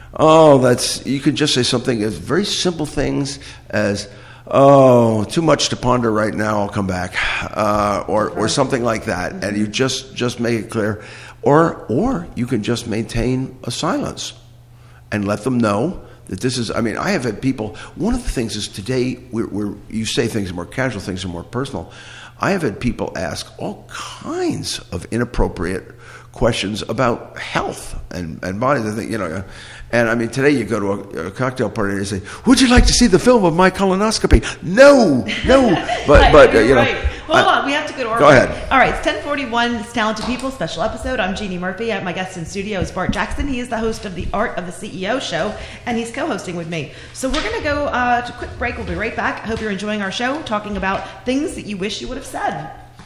Speaker 15: you could just say something as very simple things as, too much to ponder right now, I'll come back, or something like that, and you just make it clear, or you can just maintain a silence. And let them know that this is. I mean, I have had people. One of the things is today, you say things are more casual, things are more personal. I have had people ask all kinds of inappropriate questions about health and bodies. I think and I mean, today you go to a cocktail party and you say, "Would you like to see the film of my colonoscopy?" No. But
Speaker 12: right. Hold on, we have to go to our
Speaker 15: Go ahead.
Speaker 12: All right, it's 10:41. It's Talented People special episode. I'm Jeannie Murphy. My guest in studio is Bart Jackson. He is the host of the Art of the CEO show, and he's co-hosting with me. So we're going to go to a quick break. We'll be right back. I hope you're enjoying our show, talking about things that you wish you would have said.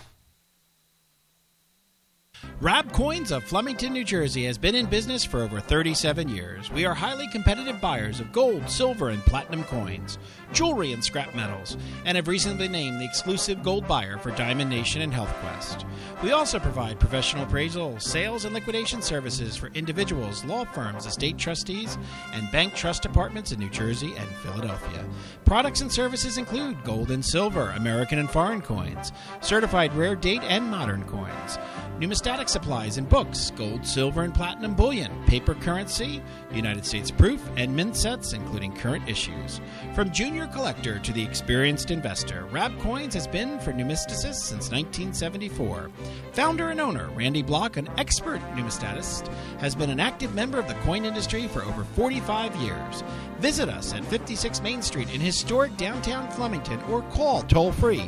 Speaker 18: Rab Coins of Flemington, New Jersey has been in business for over 37 years. We are highly competitive buyers of gold, silver, and platinum coins, jewelry, and scrap metals, and have recently been named the exclusive gold buyer for Diamond Nation and HealthQuest. We also provide professional appraisal, sales, and liquidation services for individuals, law firms, estate trustees, and bank trust departments in New Jersey and Philadelphia. Products and services include gold and silver, American and foreign coins, certified rare date and modern coins, numismatic supplies and books, gold, silver, and platinum bullion, paper currency, United States proof, and mint sets, including current issues. From junior collector to the experienced investor, Rab Coins has been for numismaticists since 1974. Founder and owner Randy Block, an expert numismatist, has been an active member of the coin industry for over 45 years. Visit us at 56 Main Street in historic downtown Flemington or call toll-free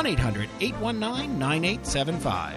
Speaker 18: 1-800-819-9875.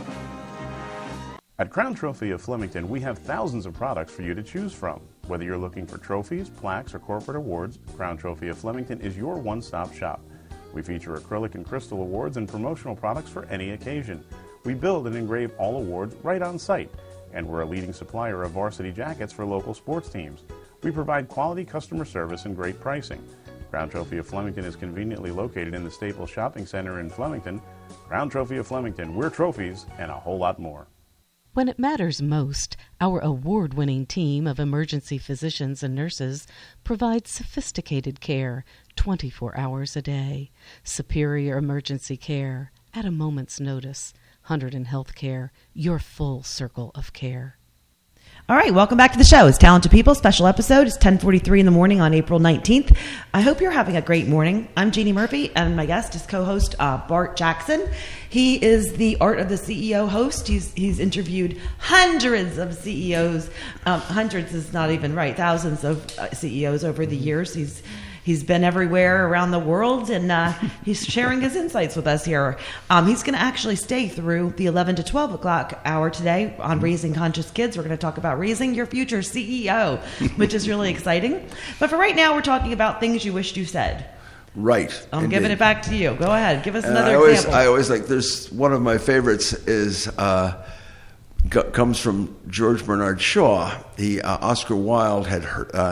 Speaker 19: At Crown Trophy of Flemington, we have thousands of products for you to choose from. Whether you're looking for trophies, plaques, or corporate awards, Crown Trophy of Flemington is your one-stop shop. We feature acrylic and crystal awards and promotional products for any occasion. We build and engrave all awards right on site, and we're a leading supplier of varsity jackets for local sports teams. We provide quality customer service and great pricing. Crown Trophy of Flemington is conveniently located in the Staples Shopping Center in Flemington. Crown Trophy of Flemington, we're trophies and a whole lot more.
Speaker 20: When it matters most, our award-winning team of emergency physicians and nurses provides sophisticated care 24 hours a day. Superior emergency care at a moment's notice. Hunterdon Healthcare, your full circle of care.
Speaker 12: All right, welcome back to the show. It's Talented People, special episode. It's 10:43 in the morning on April 19th. I hope you're having a great morning. I'm Jeannie Murphy, and my guest is co-host Bart Jackson. He is the Art of the CEO host. He's interviewed hundreds of CEOs. Hundreds is not even right. Thousands of CEOs over the years. He's been everywhere around the world, and he's sharing his insights with us here. He's going to actually stay through the 11 to 12 o'clock hour today on Raising Conscious Kids. We're going to talk about raising your future CEO, which is really exciting. But for right now, we're talking about things you wished you said.
Speaker 15: Right.
Speaker 12: I'm giving it back to you. Go ahead. Give us another example.
Speaker 15: I always like, there's one of my favorites is comes from George Bernard Shaw. Oscar Wilde had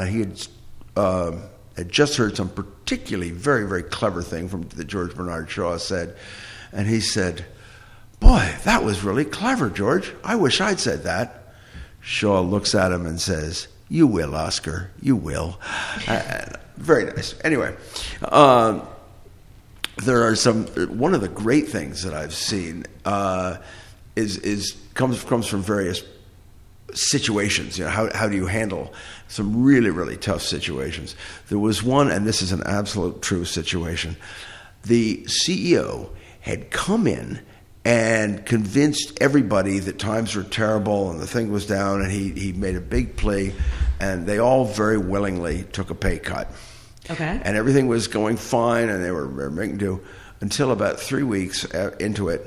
Speaker 15: just heard some particularly very, very clever thing from that George Bernard Shaw said, and he said, "Boy, that was really clever, George. I wish I'd said that." Shaw looks at him and says, "You will, Oscar. You will." Very nice. Anyway, there are one of the great things that I've seen comes from various situations. You know, how do you handle some really, really tough situations? There was one, and this is an absolute true situation. The CEO had come in and convinced everybody that times were terrible and the thing was down, and he made a big plea, and they all very willingly took a pay cut.
Speaker 12: Okay.
Speaker 15: And everything was going fine, and they were making do until about 3 weeks into it,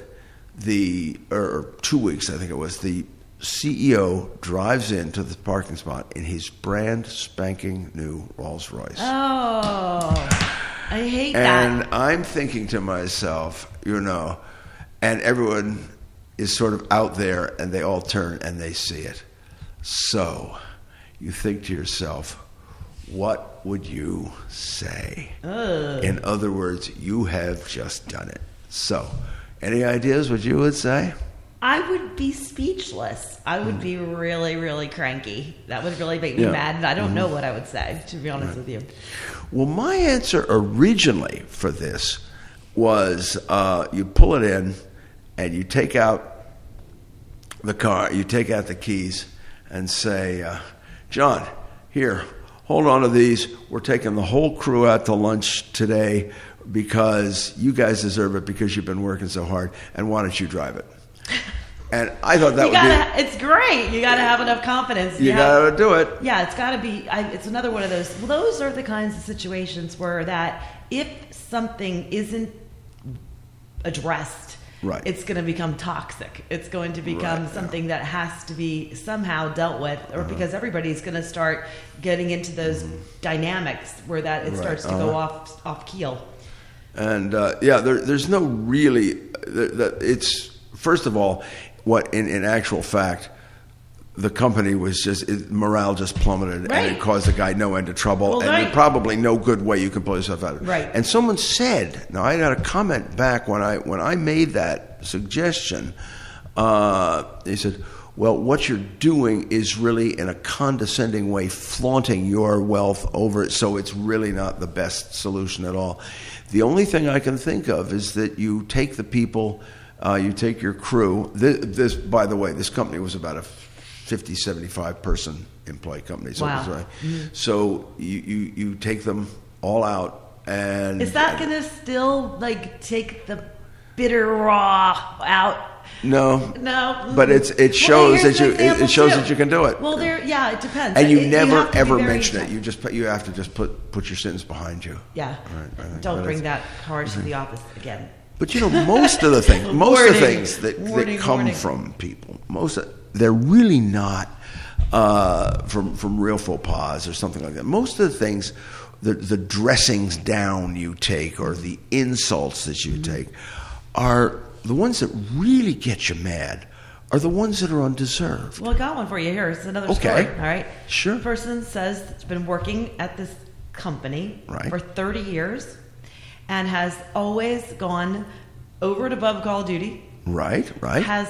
Speaker 15: or 2 weeks, I think it was, the CEO drives into the parking spot in his brand spanking new Rolls Royce.
Speaker 12: Oh, I hate that.
Speaker 15: And I'm thinking to myself, and everyone is sort of out there, and they all turn and they see it. So you think to yourself, what would you say? In other words, you have just done it. So, any ideas what you would say?
Speaker 12: I would be speechless. I would be really, really cranky. That would really make me mad, and I don't know what I would say, to be honest with you.
Speaker 15: Well, my answer originally for this was you pull it in and you take out the car, you take out the keys and say, "John, here, hold on to these. We're taking the whole crew out to lunch today because you guys deserve it because you've been working so hard, and why don't you drive it?" And I thought that would be...
Speaker 12: It's great. You got to have enough confidence.
Speaker 15: You got to do it.
Speaker 12: Yeah, it's got to be... it's another one of those... Well, those are the kinds of situations where that if something isn't addressed,
Speaker 15: right,
Speaker 12: it's going to become toxic. It's going to become something that has to be somehow dealt with, or because everybody's going to start getting into those dynamics where that it starts to go off keel. And
Speaker 15: there's no really... It's... First of all, what in actual fact, the company was morale just plummeted, and it caused the guy no end of trouble, and there's probably no good way you can pull yourself out of it.
Speaker 12: Right.
Speaker 15: And someone said, now I got a comment back when I made that suggestion. They said, "Well, what you're doing is really in a condescending way flaunting your wealth over it, so it's really not the best solution at all. The only thing I can think of is that you take the people." You take your crew. This, by the way, this company was about a 50, 75 person employee company. So,
Speaker 12: wow.
Speaker 15: It was, so you take them all out, and
Speaker 12: is that going to still take the bitter raw out?
Speaker 15: No. But it shows that you can do it.
Speaker 12: Well, it depends.
Speaker 15: And you never ever mention it. You have to just put your sins behind you.
Speaker 12: Yeah. Right. Don't bring that card to the office again.
Speaker 15: But most of the things, that come from people, they're really not from real faux pas or something like that. Most of the things, the dressings down you take or the insults that you take, are the ones that really get you mad. Are the ones that are undeserved.
Speaker 12: Well, I got one for you here. It's another story. All right.
Speaker 15: Sure.
Speaker 12: The person says it's been working at this company for 30 years. And has always gone over and above Call of Duty.
Speaker 15: Right.
Speaker 12: Has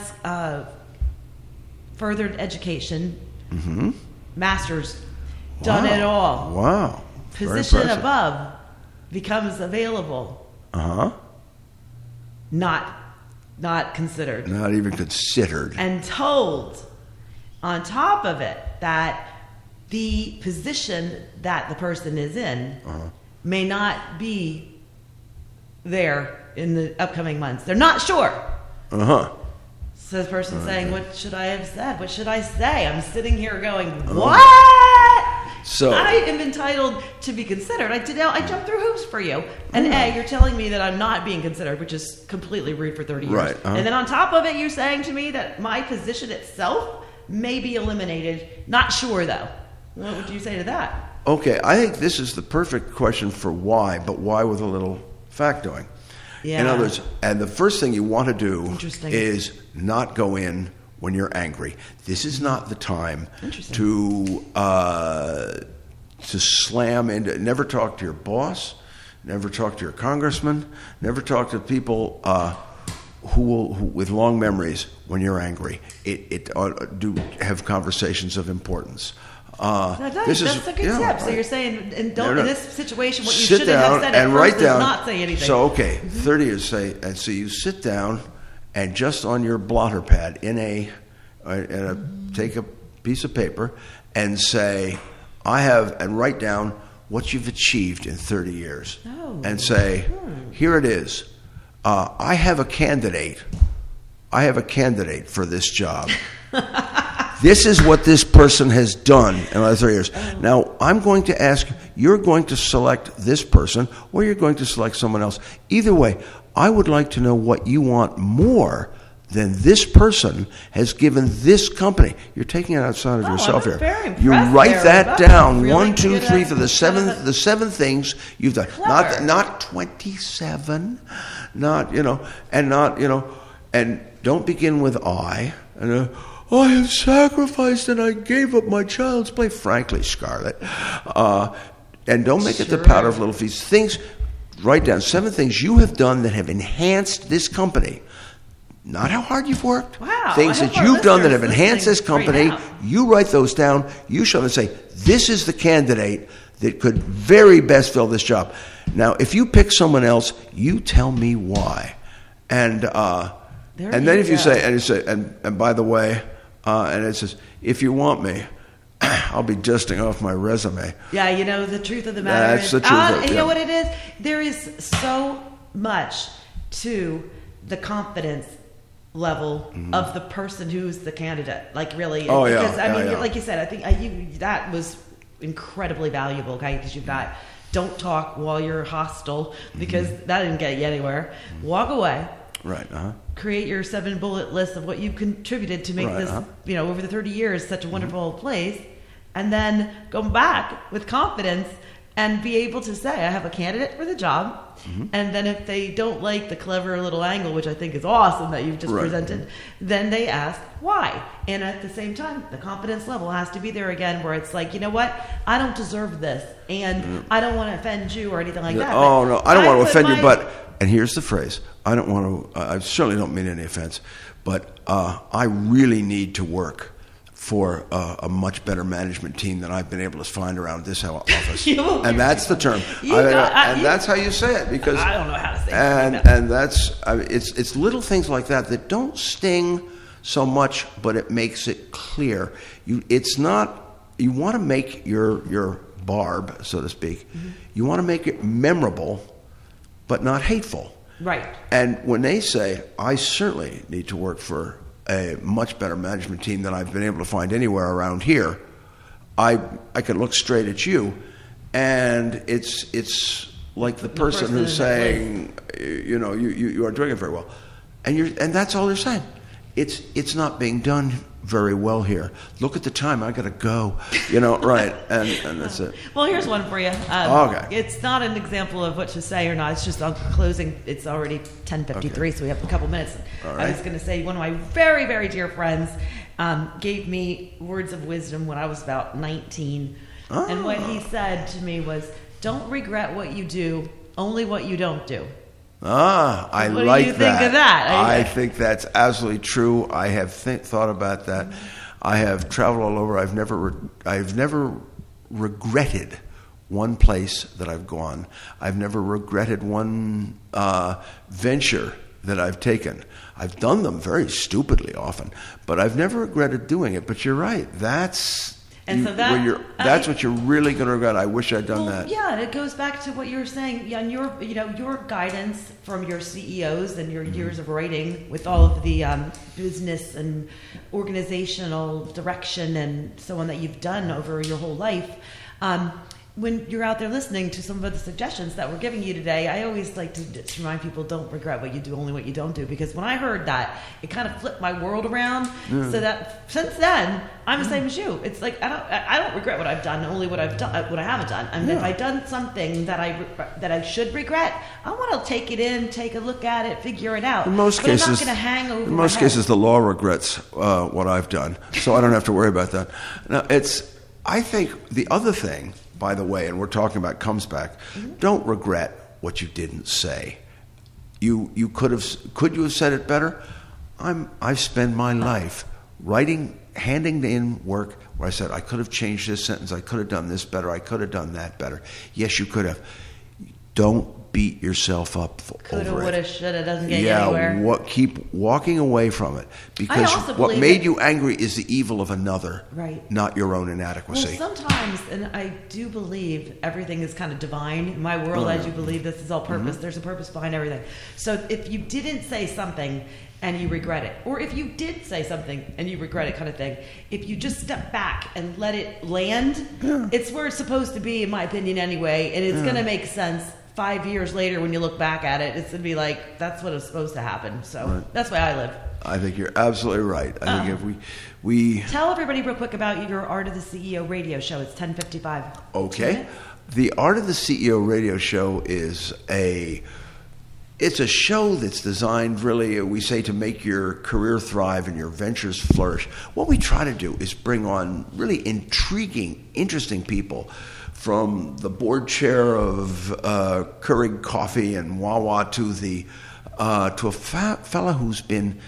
Speaker 12: furthered education, master's, done it all.
Speaker 15: Wow.
Speaker 12: Position above becomes available. Not considered.
Speaker 15: Not even considered.
Speaker 12: And told, on top of it, that the position that the person is in may not be there in the upcoming months. They're not sure. So the person's saying, "What should I have said? What should I say?" I'm sitting here going, "What?"
Speaker 15: So
Speaker 12: I am entitled to be considered. I jumped through hoops for you. And you're telling me that I'm not being considered, which is completely rude for 30 years.
Speaker 15: Right, uh-huh.
Speaker 12: And then on top of it, you're saying to me that my position itself may be eliminated. Not sure, though. What would you say to that?
Speaker 15: Okay, I think this is the perfect question for why, but why with a little factoing.
Speaker 12: Yeah.
Speaker 15: In other words, and the first thing you want to do
Speaker 12: Interesting.
Speaker 15: is not go in when you're angry. This is not the time to slam into. Never talk to your boss. Never talk to your congressman. Never talk to people who with long memories when you're angry. Do have conversations of importance.
Speaker 12: That's a good tip. So you're saying, in this situation, what you
Speaker 15: sit
Speaker 12: should have
Speaker 15: down
Speaker 12: said
Speaker 15: and
Speaker 12: at
Speaker 15: write
Speaker 12: first is
Speaker 15: down.
Speaker 12: not say anything.
Speaker 15: So 30 years so you sit down and just on your blotter pad take a piece of paper and say, and write down what you've achieved in 30 years.
Speaker 12: Oh.
Speaker 15: And say, here it is. I have a candidate for this job. This is what this person has done in the last 30 years. Now, I'm going to ask, you're going to select this person or you're going to select someone else. Either way, I would like to know what you want more than this person has given this company. You're taking it outside of yourself here. You write that down. Really 1, 2, 3 for the seven things you've done. Not 27. And don't begin with I. I have sacrificed and I gave up my child's play. Frankly, Scarlett. And don't make it the powder of little feasts. Write down 7 things you have done that have enhanced this company. Not how hard you've worked.
Speaker 12: Wow.
Speaker 15: Things that you've done that have enhanced this company. You write those down. You show them and say, this is the candidate that could very best fill this job. Now, if you pick someone else, you tell me why. And then if you say, and by the way, and it says, if you want me, I'll be dusting off my resume.
Speaker 12: Yeah, the truth of the matter
Speaker 15: That's
Speaker 12: is...
Speaker 15: the truth.
Speaker 12: You know what it is? There is so much to the confidence level of the person who's the candidate. Like, really.
Speaker 15: Oh,
Speaker 12: because,
Speaker 15: yeah.
Speaker 12: Like you said, I think that was incredibly valuable, okay? Because you've got, don't talk while you're hostile, because that didn't get you anywhere. Walk away.
Speaker 15: Right,
Speaker 12: Create your 7-bullet list of what you contributed to make this, over the 30 years, such a wonderful place, and then go back with confidence and be able to say, I have a candidate for the job, and then if they don't like the clever little angle, which I think is awesome that you've just presented, then they ask why. And at the same time, the confidence level has to be there again, where it's like, you know what, I don't deserve this, and I don't want to offend you or anything like that.
Speaker 15: Oh, no, I don't want to offend you, but, and here's the phrase, I certainly don't mean any offense, but I really need to work for a much better management team than I've been able to find around this office. And that's the term. That's how you say it, because
Speaker 12: I don't know how to say it.
Speaker 15: And that's it's little things like that don't sting so much, but it makes it clear. You want to make your barb, so to speak. You want to make it memorable, but not hateful.
Speaker 12: Right.
Speaker 15: And when they say, I certainly need to work for a much better management team than I've been able to find anywhere around here, I can look straight at you, and it's like the person who's saying, you are doing it very well, and that's all they're saying. It's not being done very well here. Look at the time. I got to go. Right. And that's it.
Speaker 12: Well, here's one for you.
Speaker 15: Okay.
Speaker 12: It's not an example of what to say or not. It's just on closing. It's already 10:53, so we have a couple minutes.
Speaker 15: All right.
Speaker 12: I was going to say one of my very, very dear friends gave me words of wisdom when I was about 19. Oh. And what he said to me was, don't regret what you do, only what you don't do.
Speaker 15: I
Speaker 12: what
Speaker 15: like
Speaker 12: do you think of that?
Speaker 15: I think that's absolutely true. I have thought about that. I have traveled all over. I've never regretted one place that I've gone. I've never regretted one venture that I've taken. I've done them very stupidly often, but I've never regretted doing it. But you're right. That's what you're really going to regret. I wish I'd done that.
Speaker 12: Yeah, and it goes back to what you were saying. Yeah, and your guidance from your CEOs and your years of writing with all of the business and organizational direction and so on that you've done over your whole life. When you're out there listening to some of the suggestions that we're giving you today, I always like to just remind people, don't regret what you do, only what you don't do. Because when I heard that, it kind of flipped my world around.
Speaker 15: Yeah.
Speaker 12: So that since then, I'm the same as you. It's like I don't regret what I've done, only what I've done, what I haven't done. I mean, if I've done something that I should regret, I want to take it in, take a look at it, figure it out.
Speaker 15: In most cases,
Speaker 12: I'm not going to hang over.
Speaker 15: In most cases, the law regrets what I've done, so I don't have to worry about that. Now, I think the other thing, by the way, and we're talking about comes back, don't regret what you didn't say. You could you have said it better? I spend my life handing in work where I said I could have changed this sentence, I could have done this better, I could have done that better. Yes, you could have. Don't beat yourself up over it.
Speaker 12: Coulda, woulda, shoulda, doesn't get you anywhere.
Speaker 15: Keep walking away from it, because what made you angry is the evil of another,
Speaker 12: right? Not
Speaker 15: your own inadequacy.
Speaker 12: Well, sometimes, and I do believe everything is kind of divine. In my world, I do believe this is all purpose. There's a purpose behind everything. So if you didn't say something and you regret it, or if you did say something and you regret it, kind of thing, if you just step back and let it land, it's where it's supposed to be, in my opinion, anyway, and it's going to make sense 5 years later when you look back at it. It's going to be like, that's what was supposed to happen. So that's why I live.
Speaker 15: I think you're absolutely right. I think if we
Speaker 12: tell everybody real quick about your Art of the CEO radio show. It's 10:55.
Speaker 15: Okay. The Art of the CEO radio show is it's a show that's designed, really, we say, to make your career thrive and your ventures flourish. What we try to do is bring on really intriguing, interesting people, from the board chair of Keurig Coffee and Wawa to a fellow who's been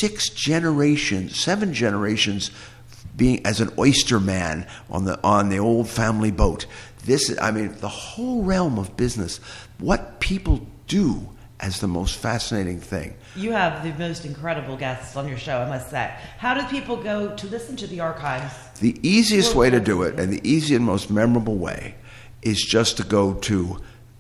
Speaker 15: 7 generations being as an oyster man on the old family boat. The whole realm of business, what people do, as the most fascinating thing.
Speaker 12: You have the most incredible guests on your show, I must say. How do people go to listen to the archives?
Speaker 15: The easiest way to do it, and the easiest and most memorable way, is just to go to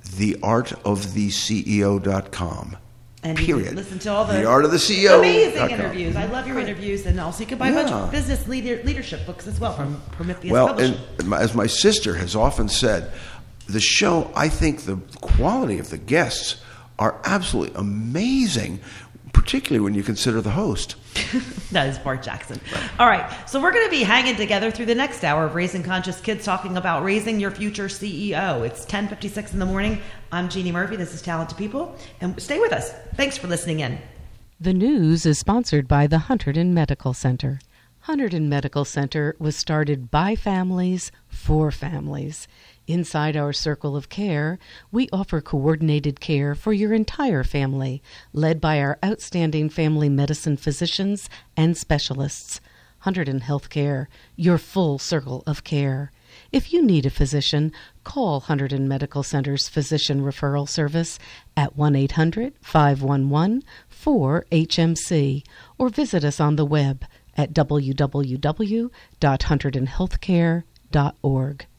Speaker 15: theartoftheceo.com.
Speaker 12: And you can listen to all
Speaker 15: the Art of the CEO.
Speaker 12: Amazing interviews. I love your interviews, and also you can buy a bunch of business leadership books as well from Prometheus Publishing.
Speaker 15: And as my sister has often said, the show, I think the quality of the guests are absolutely amazing, particularly when you consider the host.
Speaker 12: That is Bart Jackson. All right, so we're going to be hanging together through the next hour of Raising Conscious Kids, talking about raising your future CEO. It's 10:56 in the morning. I'm Jeannie Murphy. This is Talented People, and stay with us. Thanks for listening in.
Speaker 20: The news is sponsored by the Hunterdon Medical Center. Hunterdon Medical Center was started by families for families. Inside our circle of care, we offer coordinated care for your entire family, led by our outstanding family medicine physicians and specialists. Hunterdon Healthcare, your full circle of care. If you need a physician, call Hunterdon Medical Center's Physician Referral Service at 1-800-511-4HMC or visit us on the web at www.hunterdonhealthcare.org.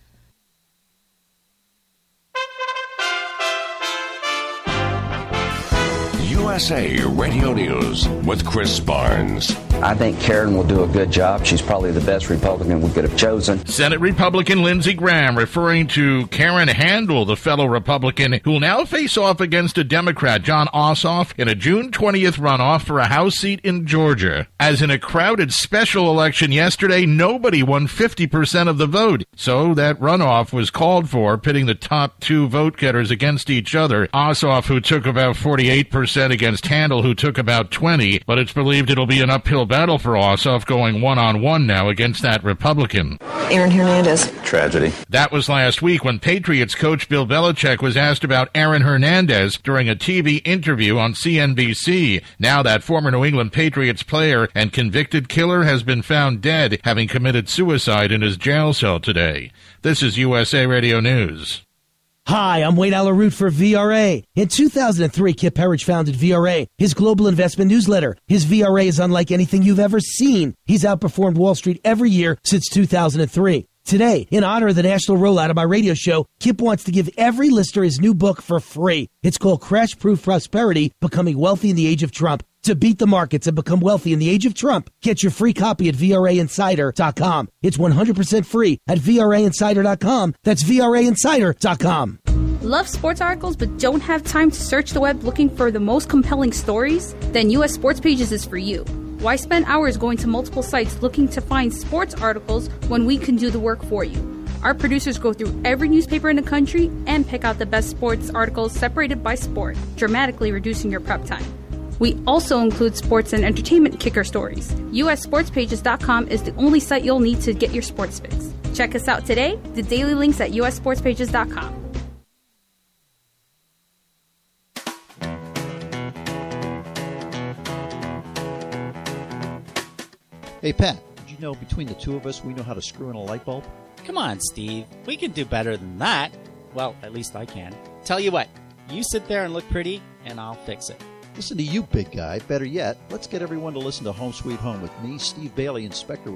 Speaker 21: USA Radio News with Chris Barnes.
Speaker 22: I think Karen will do a good job. She's probably the best Republican we could have chosen.
Speaker 1: Senate Republican Lindsey Graham referring to Karen Handel, the fellow Republican who will now face off against a Democrat, Jon Ossoff, in a June 20th runoff for a House seat in Georgia. As in a crowded special election yesterday, nobody won 50% of the vote. So that runoff was called for, pitting the top two vote-getters against each other. Ossoff, who took about 48%, against Handel, who took about 20%, but it's believed it'll be an uphill battle for Ossoff, going one-on-one now against that Republican.
Speaker 23: Aaron Hernandez.
Speaker 21: Tragedy.
Speaker 1: That was last week when Patriots coach Bill Belichick was asked about Aaron Hernandez during a TV interview on CNBC. Now that former New England Patriots player and convicted killer has been found dead, having committed suicide in his jail cell today. This is USA Radio News.
Speaker 7: Hi, I'm Wade Alaroot for VRA. In 2003, Kip Herridge founded VRA, his global investment newsletter. His VRA is unlike anything you've ever seen. He's outperformed Wall Street every year since 2003. Today, in honor of the national rollout of my radio show, Kip wants to give every listener his new book for free. It's called Crash Proof Prosperity, Becoming Wealthy in the Age of Trump. To beat the markets and become wealthy in the age of Trump, get your free copy at VRAinsider.com. It's 100% free at VRAinsider.com. That's VRAinsider.com.
Speaker 2: Love sports articles but don't have time to search the web looking for the most compelling stories? Then US Sports Pages is for you. Why spend hours going to multiple sites looking to find sports articles when we can do the work for you? Our producers go through every newspaper in the country and pick out the best sports articles separated by sport, dramatically reducing your prep time. We also include sports and entertainment kicker stories. USSportsPages.com is the only site you'll need to get your sports fix. Check us out today. The daily links at USSportsPages.com.
Speaker 9: Hey, Pat, did you know between the two of us, we know how to screw in a light bulb?
Speaker 10: Come on, Steve. We can do better than that. Well, at least I can. Tell you what, you sit there and look pretty, and I'll fix it.
Speaker 9: Listen to you, big guy. Better yet, let's get everyone to listen to Home Sweet Home with me, Steve Bailey, Inspector